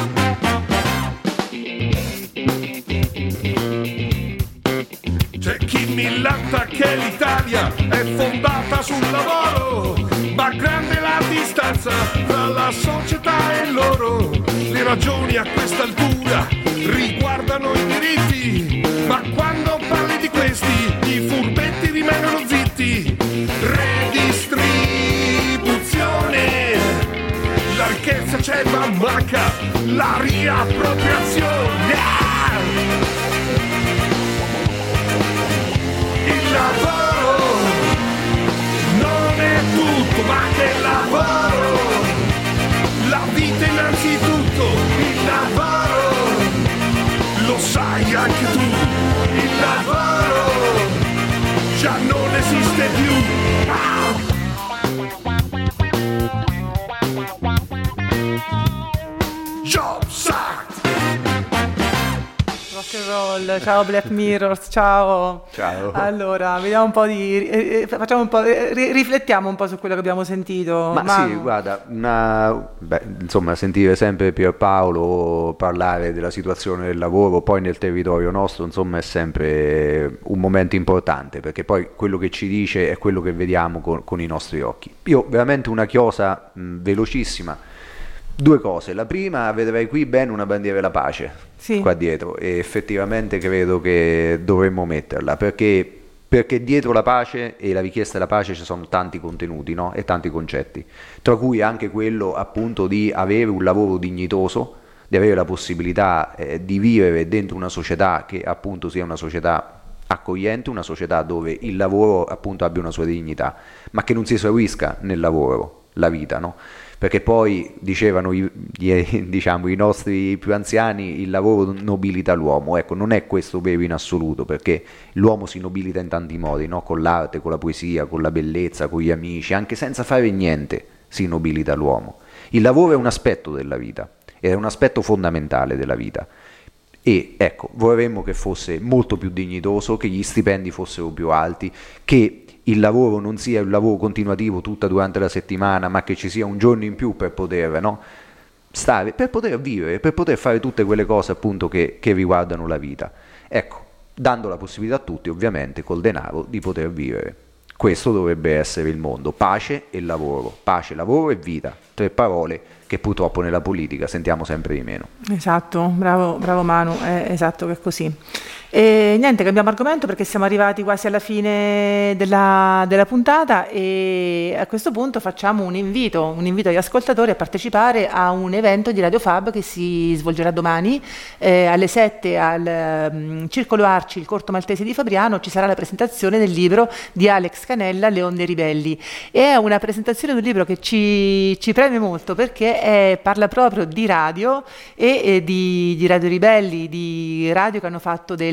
C'è chi millanta che l'Italia è fondata sul lavoro, ma grande la distanza tra la società e loro. Le ragioni a questa altura riguardano i diritti, ma quando parli di questi i furbetti rimangono zitti. Redistribuzione, la ricchezza c'è ma manca la riappropriazione. Il lavoro non è tutto, ma che lavoro, la vita innanzitutto, il lavoro, lo sai anche tu, il lavoro già non esiste più. Job sucks! Rock and roll, ciao Black Mirrors, ciao. Ciao. Allora, vediamo un po' di eh, facciamo un po', eh, riflettiamo un po' su quello che abbiamo sentito. Ma Manu. sì, guarda, una, beh, insomma, sentire sempre Pierpaolo parlare della situazione del lavoro poi nel territorio nostro, insomma, è sempre un momento importante, perché poi quello che ci dice è quello che vediamo con, con i nostri occhi. Io veramente una chiosa mh, velocissima. Due cose, la prima, vedrai qui bene una bandiera della pace, sì, qua dietro, e effettivamente credo che dovremmo metterla, perché, perché dietro la pace e la richiesta della pace ci sono tanti contenuti, no? E tanti concetti, tra cui anche quello appunto di avere un lavoro dignitoso, di avere la possibilità eh, di vivere dentro una società che appunto sia una società accogliente, una società dove il lavoro appunto abbia una sua dignità, ma che non si esaurisca nel lavoro la vita, no? Perché poi dicevano i, diciamo, i nostri più anziani, il lavoro nobilita l'uomo. Ecco, non è questo vero in assoluto, perché l'uomo si nobilita in tanti modi, no? Con l'arte, con la poesia, con la bellezza, con gli amici, anche senza fare niente si nobilita l'uomo. Il lavoro è un aspetto della vita, è un aspetto fondamentale della vita. E ecco, vorremmo che fosse molto più dignitoso, che gli stipendi fossero più alti, che il lavoro non sia un lavoro continuativo tutta durante la settimana, ma che ci sia un giorno in più per poter, no, stare, per poter vivere, per poter fare tutte quelle cose appunto che, che riguardano la vita. Ecco, dando la possibilità a tutti, ovviamente, col denaro, di poter vivere. Questo dovrebbe essere il mondo: pace e lavoro, pace, lavoro e vita, tre parole che purtroppo nella politica sentiamo sempre di meno. Esatto, bravo, bravo Manu, è esatto che è così. E niente, cambiamo argomento perché siamo arrivati quasi alla fine della, della puntata, e a questo punto facciamo un invito, un invito agli ascoltatori a partecipare a un evento di Radio Fab che si svolgerà domani eh, alle sette al um, Circolo Arci, il Corto Maltese di Fabriano. Ci sarà la presentazione del libro di Alex Canella, Le onde ribelli. È una presentazione di un libro che ci, ci preme molto, perché è, parla proprio di radio e, e di, di Radio Ribelli, di radio che hanno fatto del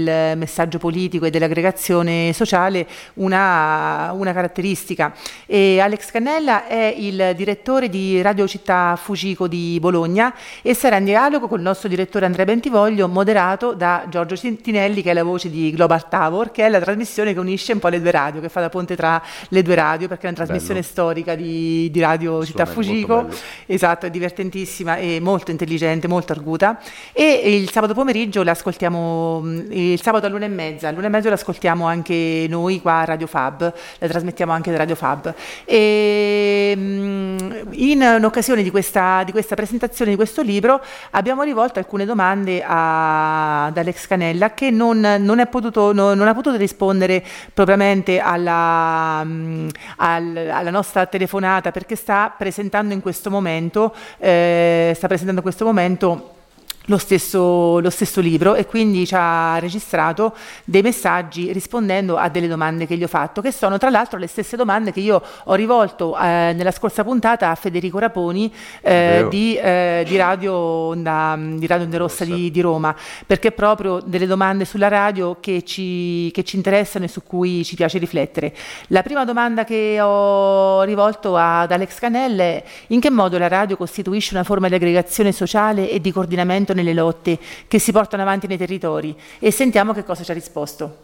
del messaggio politico e dell'aggregazione sociale una, una caratteristica. E Alex Cannella è il direttore di Radio Città Fucico di Bologna e sarà in dialogo con il nostro direttore Andrea Bentivoglio, moderato da Giorgio Tinelli, che è la voce di Global Tower, che è la trasmissione che unisce un po' le due radio, che fa da ponte tra le due radio, perché è una trasmissione bello. storica di, di Radio Città Fucico. Esatto, è divertentissima e molto intelligente, molto arguta. E il sabato pomeriggio l'ascoltiamo, il sabato all'una e mezza, all'una e mezza l'ascoltiamo anche noi qua a Radio Fab, la trasmettiamo anche da Radio Fab. E in occasione di questa, di questa presentazione di questo libro abbiamo rivolto alcune domande a, ad Alex Cannella, che non, non, è potuto, non, non ha potuto rispondere propriamente alla, al, alla nostra telefonata, perché sta presentando in questo momento eh, sta presentando in questo momento Lo stesso, lo stesso libro, e quindi ci ha registrato dei messaggi rispondendo a delle domande che gli ho fatto, che sono tra l'altro le stesse domande che io ho rivolto eh, nella scorsa puntata a Federico Raponi eh, di, eh, di Radio Onda, di Radio Onda Rossa di, di Roma, perché proprio delle domande sulla radio che ci, che ci interessano e su cui ci piace riflettere. La prima domanda che ho rivolto ad Alex Cannella è: in che modo la radio costituisce una forma di aggregazione sociale e di coordinamento nelle lotte che si portano avanti nei territori? E sentiamo che cosa ci ha risposto.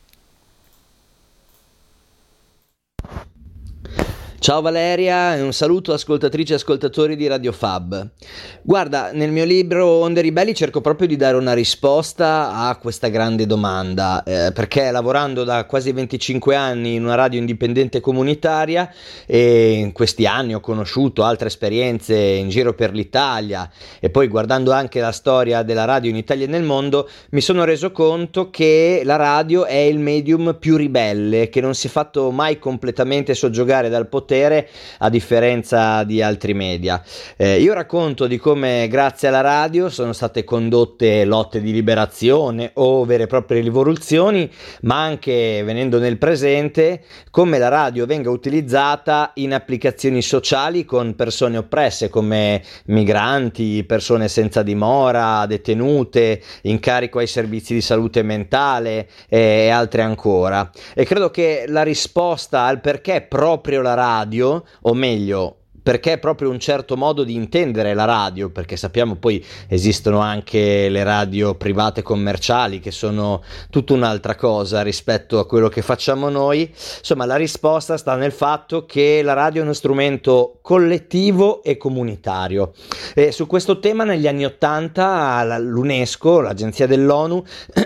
Ciao Valeria, e un saluto ascoltatrici e ascoltatori di Radio Fab. Guarda, nel mio libro Onde Ribelli cerco proprio di dare una risposta a questa grande domanda, eh, perché lavorando da quasi venticinque anni in una radio indipendente comunitaria, e in questi anni ho conosciuto altre esperienze in giro per l'Italia, e poi guardando anche la storia della radio in Italia e nel mondo, mi sono reso conto che la radio è il medium più ribelle, che non si è fatto mai completamente soggiogare dal potere, a differenza di altri media. Eh, io racconto di come grazie alla radio sono state condotte lotte di liberazione o vere e proprie rivoluzioni, ma anche, venendo nel presente, come la radio venga utilizzata in applicazioni sociali con persone oppresse come migranti, persone senza dimora, detenute, in carico ai servizi di salute mentale e altre ancora. E credo che la risposta al perché proprio la radio, o meglio perché proprio un certo modo di intendere la radio, perché sappiamo poi esistono anche le radio private commerciali che sono tutta un'altra cosa rispetto a quello che facciamo noi. Insomma, la risposta sta nel fatto che la radio è uno strumento collettivo e comunitario, e su questo tema negli anni ottanta l'UNESCO, l'agenzia dell'ONU,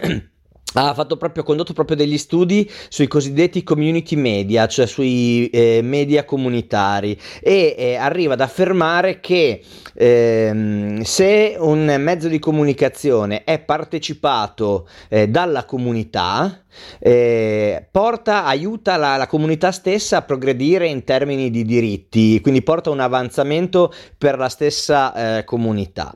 ha fatto proprio, condotto proprio degli studi sui cosiddetti community media, cioè sui eh, media comunitari, e eh, arriva ad affermare che ehm, se un mezzo di comunicazione è partecipato eh, dalla comunità, Eh, porta, aiuta la, la comunità stessa a progredire in termini di diritti, quindi porta un avanzamento per la stessa eh, comunità.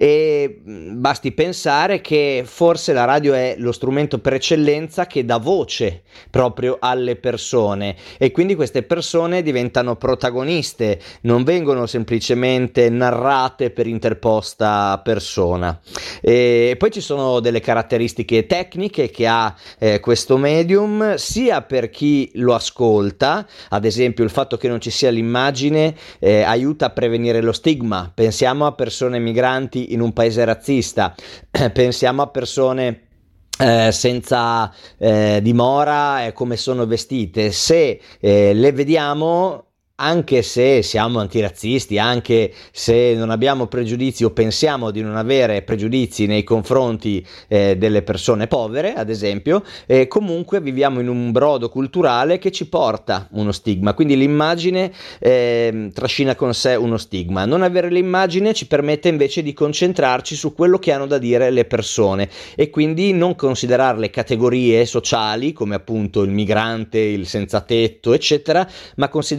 E basti pensare che forse la radio è lo strumento per eccellenza che dà voce proprio alle persone, e quindi queste persone diventano protagoniste, non vengono semplicemente narrate per interposta persona. E poi ci sono delle caratteristiche tecniche che ha eh, questo medium, sia per chi lo ascolta, ad esempio il fatto che non ci sia l'immagine eh, aiuta a prevenire lo stigma. Pensiamo a persone migranti in un paese razzista, pensiamo a persone Eh, senza eh, dimora e come sono vestite. Se eh, le vediamo, anche se siamo antirazzisti, anche se non abbiamo pregiudizi o pensiamo di non avere pregiudizi nei confronti eh, delle persone povere, ad esempio, eh, comunque viviamo in un brodo culturale che ci porta uno stigma, quindi l'immagine eh, trascina con sé uno stigma. Non avere l'immagine ci permette invece di concentrarci su quello che hanno da dire le persone, e quindi non considerarle categorie sociali come appunto il migrante, il senza tetto, eccetera, ma considerarle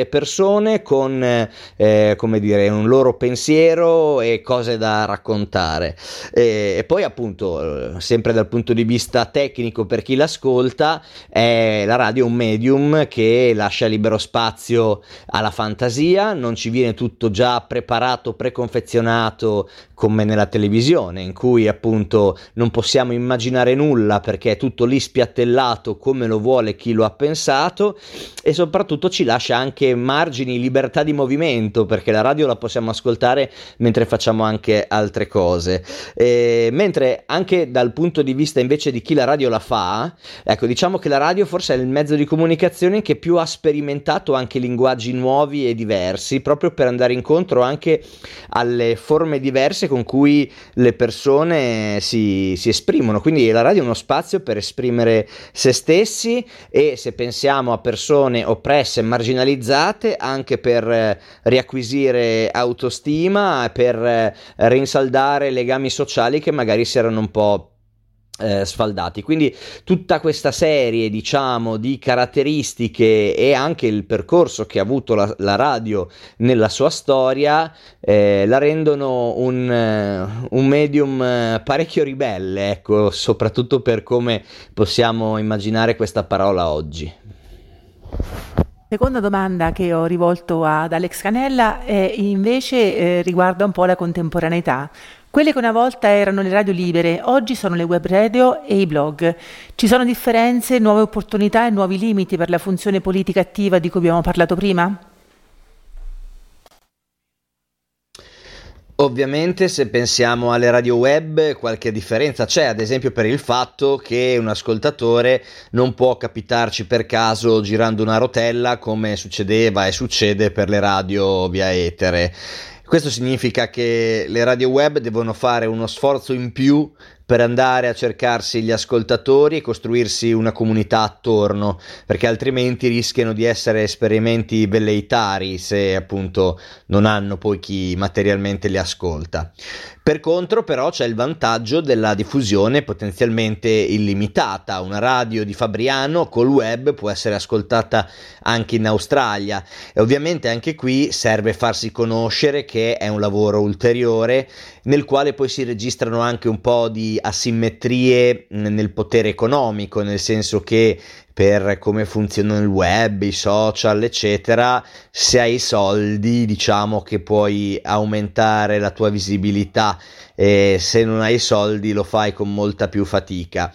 delle persone con eh, come dire, un loro pensiero e cose da raccontare. E, e poi appunto, sempre dal punto di vista tecnico, per chi l'ascolta, è la radio un medium che lascia libero spazio alla fantasia, non ci viene tutto già preparato, preconfezionato come nella televisione, in cui appunto non possiamo immaginare nulla perché è tutto lì spiattellato come lo vuole chi lo ha pensato, e soprattutto ci lascia anche margini, libertà di movimento, perché la radio la possiamo ascoltare mentre facciamo anche altre cose. E, mentre anche dal punto di vista invece di chi la radio la fa, ecco, diciamo che la radio forse è il mezzo di comunicazione che più ha sperimentato anche linguaggi nuovi e diversi, proprio per andare incontro anche alle forme diverse con cui le persone si, si esprimono. Quindi la radio è uno spazio per esprimere se stessi, e se pensiamo a persone oppresse, marginalizzate, anche per eh, riacquisire autostima, per eh, rinsaldare legami sociali che magari si erano un po' Eh, sfaldati. Quindi tutta questa serie, diciamo, di caratteristiche e anche il percorso che ha avuto la, la radio nella sua storia eh, la rendono un, uh, un medium uh, parecchio ribelle, ecco, soprattutto per come possiamo immaginare questa parola oggi. Seconda domanda che ho rivolto ad Alex Canella è invece eh, riguarda un po' la contemporaneità. Quelle che una volta erano le radio libere, oggi sono le web radio e i blog. Ci sono differenze, nuove opportunità e nuovi limiti per la funzione politica attiva di cui abbiamo parlato prima? Ovviamente, se pensiamo alle radio web, qualche differenza c'è, ad esempio per il fatto che un ascoltatore non può capitarci per caso girando una rotella come succedeva e succede per le radio via etere. Questo significa che le radio web devono fare uno sforzo in più per andare a cercarsi gli ascoltatori e costruirsi una comunità attorno, perché altrimenti rischiano di essere esperimenti velleitari se appunto non hanno poi chi materialmente li ascolta. Per contro però c'è il vantaggio della diffusione potenzialmente illimitata. Una radio di Fabriano col web può essere ascoltata anche in Australia, e ovviamente anche qui serve farsi conoscere, che è un lavoro ulteriore nel quale poi si registrano anche un po' di asimmetrie nel potere economico, nel senso che per come funziona il web, i social, eccetera, se hai soldi, diciamo che puoi aumentare la tua visibilità, e se non hai soldi lo fai con molta più fatica.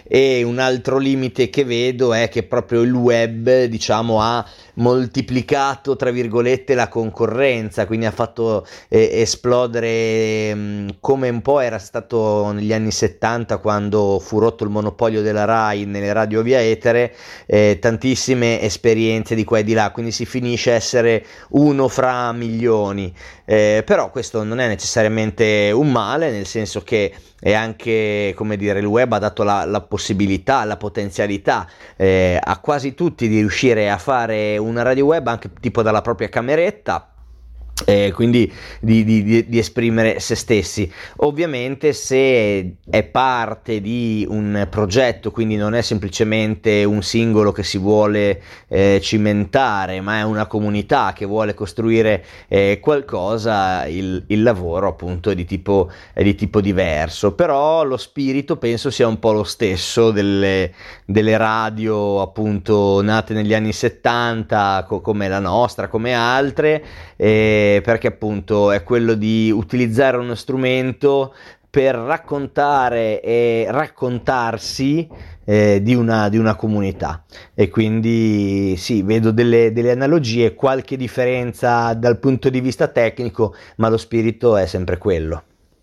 E un altro limite che vedo è che proprio il web, diciamo, ha moltiplicato tra virgolette la concorrenza, quindi ha fatto eh, esplodere mh, come un po' era stato negli anni settanta, quando fu rotto il monopolio della Rai nelle radio via etere, eh, tantissime esperienze di qua e di là, quindi si finisce a essere uno fra milioni. Eh, però questo non è necessariamente un male, nel senso che è anche, come dire, il web ha dato la, la possibilità, la potenzialità eh, a quasi tutti di riuscire a fare una radio web anche tipo dalla propria cameretta. Eh, quindi di, di, di esprimere se stessi. Ovviamente se è parte di un progetto, quindi non è semplicemente un singolo che si vuole eh, cimentare, ma è una comunità che vuole costruire eh, qualcosa, il, il lavoro appunto è di tipo, è di tipo diverso, però lo spirito penso sia un po' lo stesso delle, delle radio appunto nate negli anni settanta, co- come la nostra, come altre, eh, perché appunto è quello di utilizzare uno strumento per raccontare e raccontarsi eh, di, una, di una comunità. E quindi sì, vedo delle, delle analogie, qualche differenza dal punto di vista tecnico, ma lo spirito è sempre quello.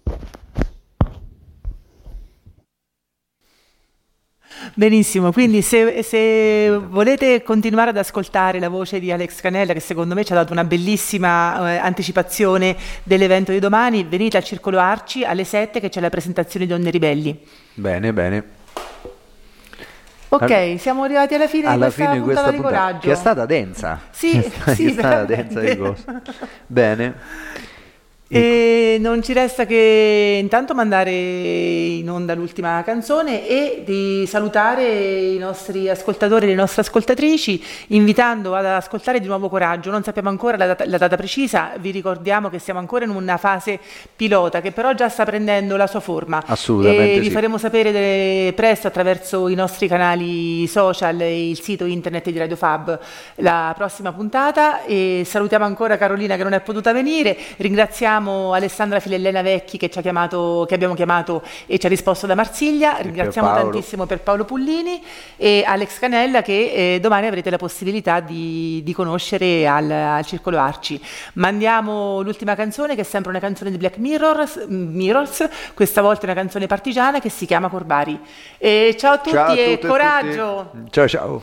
Benissimo, quindi se, se volete continuare ad ascoltare la voce di Alex Canella, che secondo me ci ha dato una bellissima eh, anticipazione dell'evento di domani, venite al Circolo Arci alle sette, che c'è la presentazione di Donne Ribelli. Bene, bene. Ok, All- siamo arrivati alla fine alla di questa fine puntata questa di puntata, coraggio. che è stata densa. Sì, che sì, è stata veramente. densa di cose. Bene. E non ci resta che intanto mandare in onda l'ultima canzone e di salutare i nostri ascoltatori e le nostre ascoltatrici, invitando ad ascoltare di nuovo Coraggio. Non sappiamo ancora la data, la data precisa, vi ricordiamo che siamo ancora in una fase pilota che però già sta prendendo la sua forma. Assolutamente e vi sì. faremo sapere de- presto attraverso i nostri canali social e il sito internet di Radio Fab la prossima puntata. E salutiamo ancora Carolina che non è potuta venire, ringraziamo Alessandra Filellena Vecchi che ci ha chiamato, che abbiamo chiamato e ci ha risposto da Marsiglia, ringraziamo tantissimo per Paolo Pullini e Alex Canella che eh, domani avrete la possibilità di, di conoscere al, al Circolo Arci. Mandiamo l'ultima canzone che è sempre una canzone di Black Mirrors, Mirrors, questa volta una canzone partigiana che si chiama Corbari. E ciao a tutti, ciao a e coraggio! Tutti. Ciao ciao!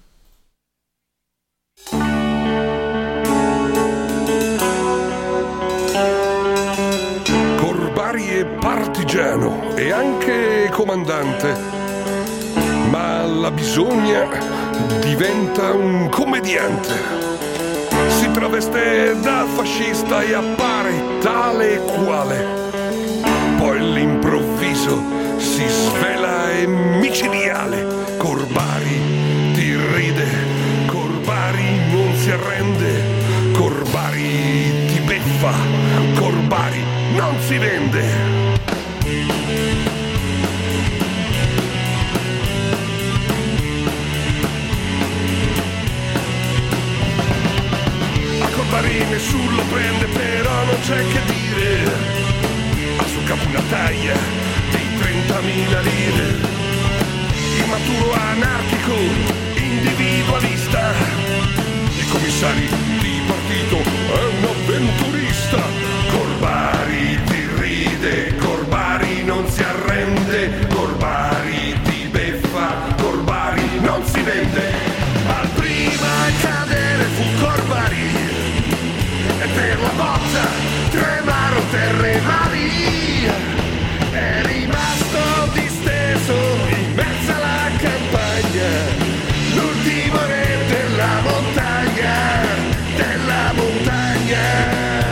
E partigiano e anche comandante, ma la bisogna diventa un commediante. Si traveste da fascista e appare tale e quale, poi all'improvviso si svela e micidiale. Corbari ti ride, Corbari non si arrende, Corbari ti beffa, Corbari non si vende. A Corbari nessuno lo prende, però non c'è che dire. Ha sul capo una taglia di trentamila lire. Immaturo anarchico, individualista. I commissari di partito è un avventurista. Corbari ti ride, Corbari non si arrende, Corbari ti beffa, Corbari non si vende. Al prima a cadere fu Corbari e per la botta tremaro terre e mari. È rimasto disteso in mezzo alla campagna, l'ultimo re della montagna, della montagna.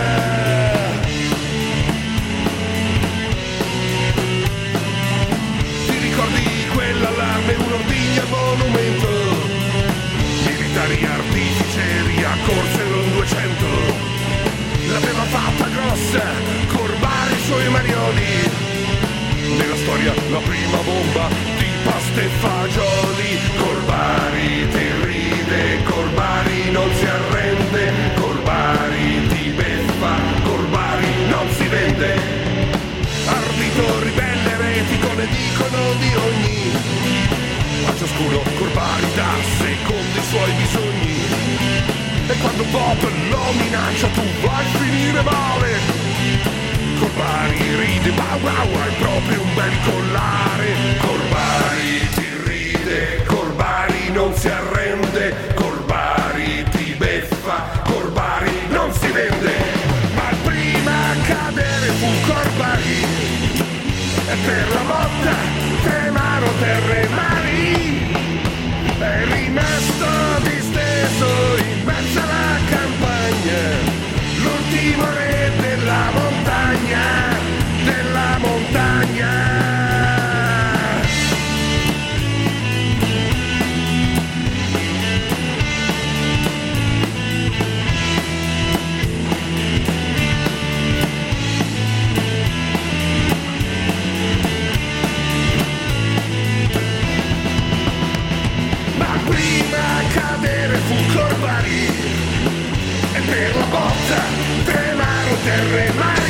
L'allarme, un ordigno al monumento, militari artificieri accorsero in duecento. L'aveva fatta grossa, Corbari i suoi marioli. Nella storia la prima bomba di pasta e fagioli. Corbari ti ride, Corbari non si arrende, Corbari ti beffa, Corbari non si vende. Ardito, ribelle, eretico, ne dicono di ogni. A ciascuno Corbari dà secondo i suoi bisogni. E quando Bob lo minaccia tu vai a finire male. Corbari ride, wow wow, hai proprio un bel collare. Corbari ti ride, Corbari non si arrende, Corbari ti beffa, Corbari non si vende. Ma il prima a cadere fu Corbari e per la botta tremaro terre e mari. È rimasto disteso in mezzo alla campagna, l'ultimo re della montagna, della montagna. Fu Corbari e per la botta tremaro terre e mari.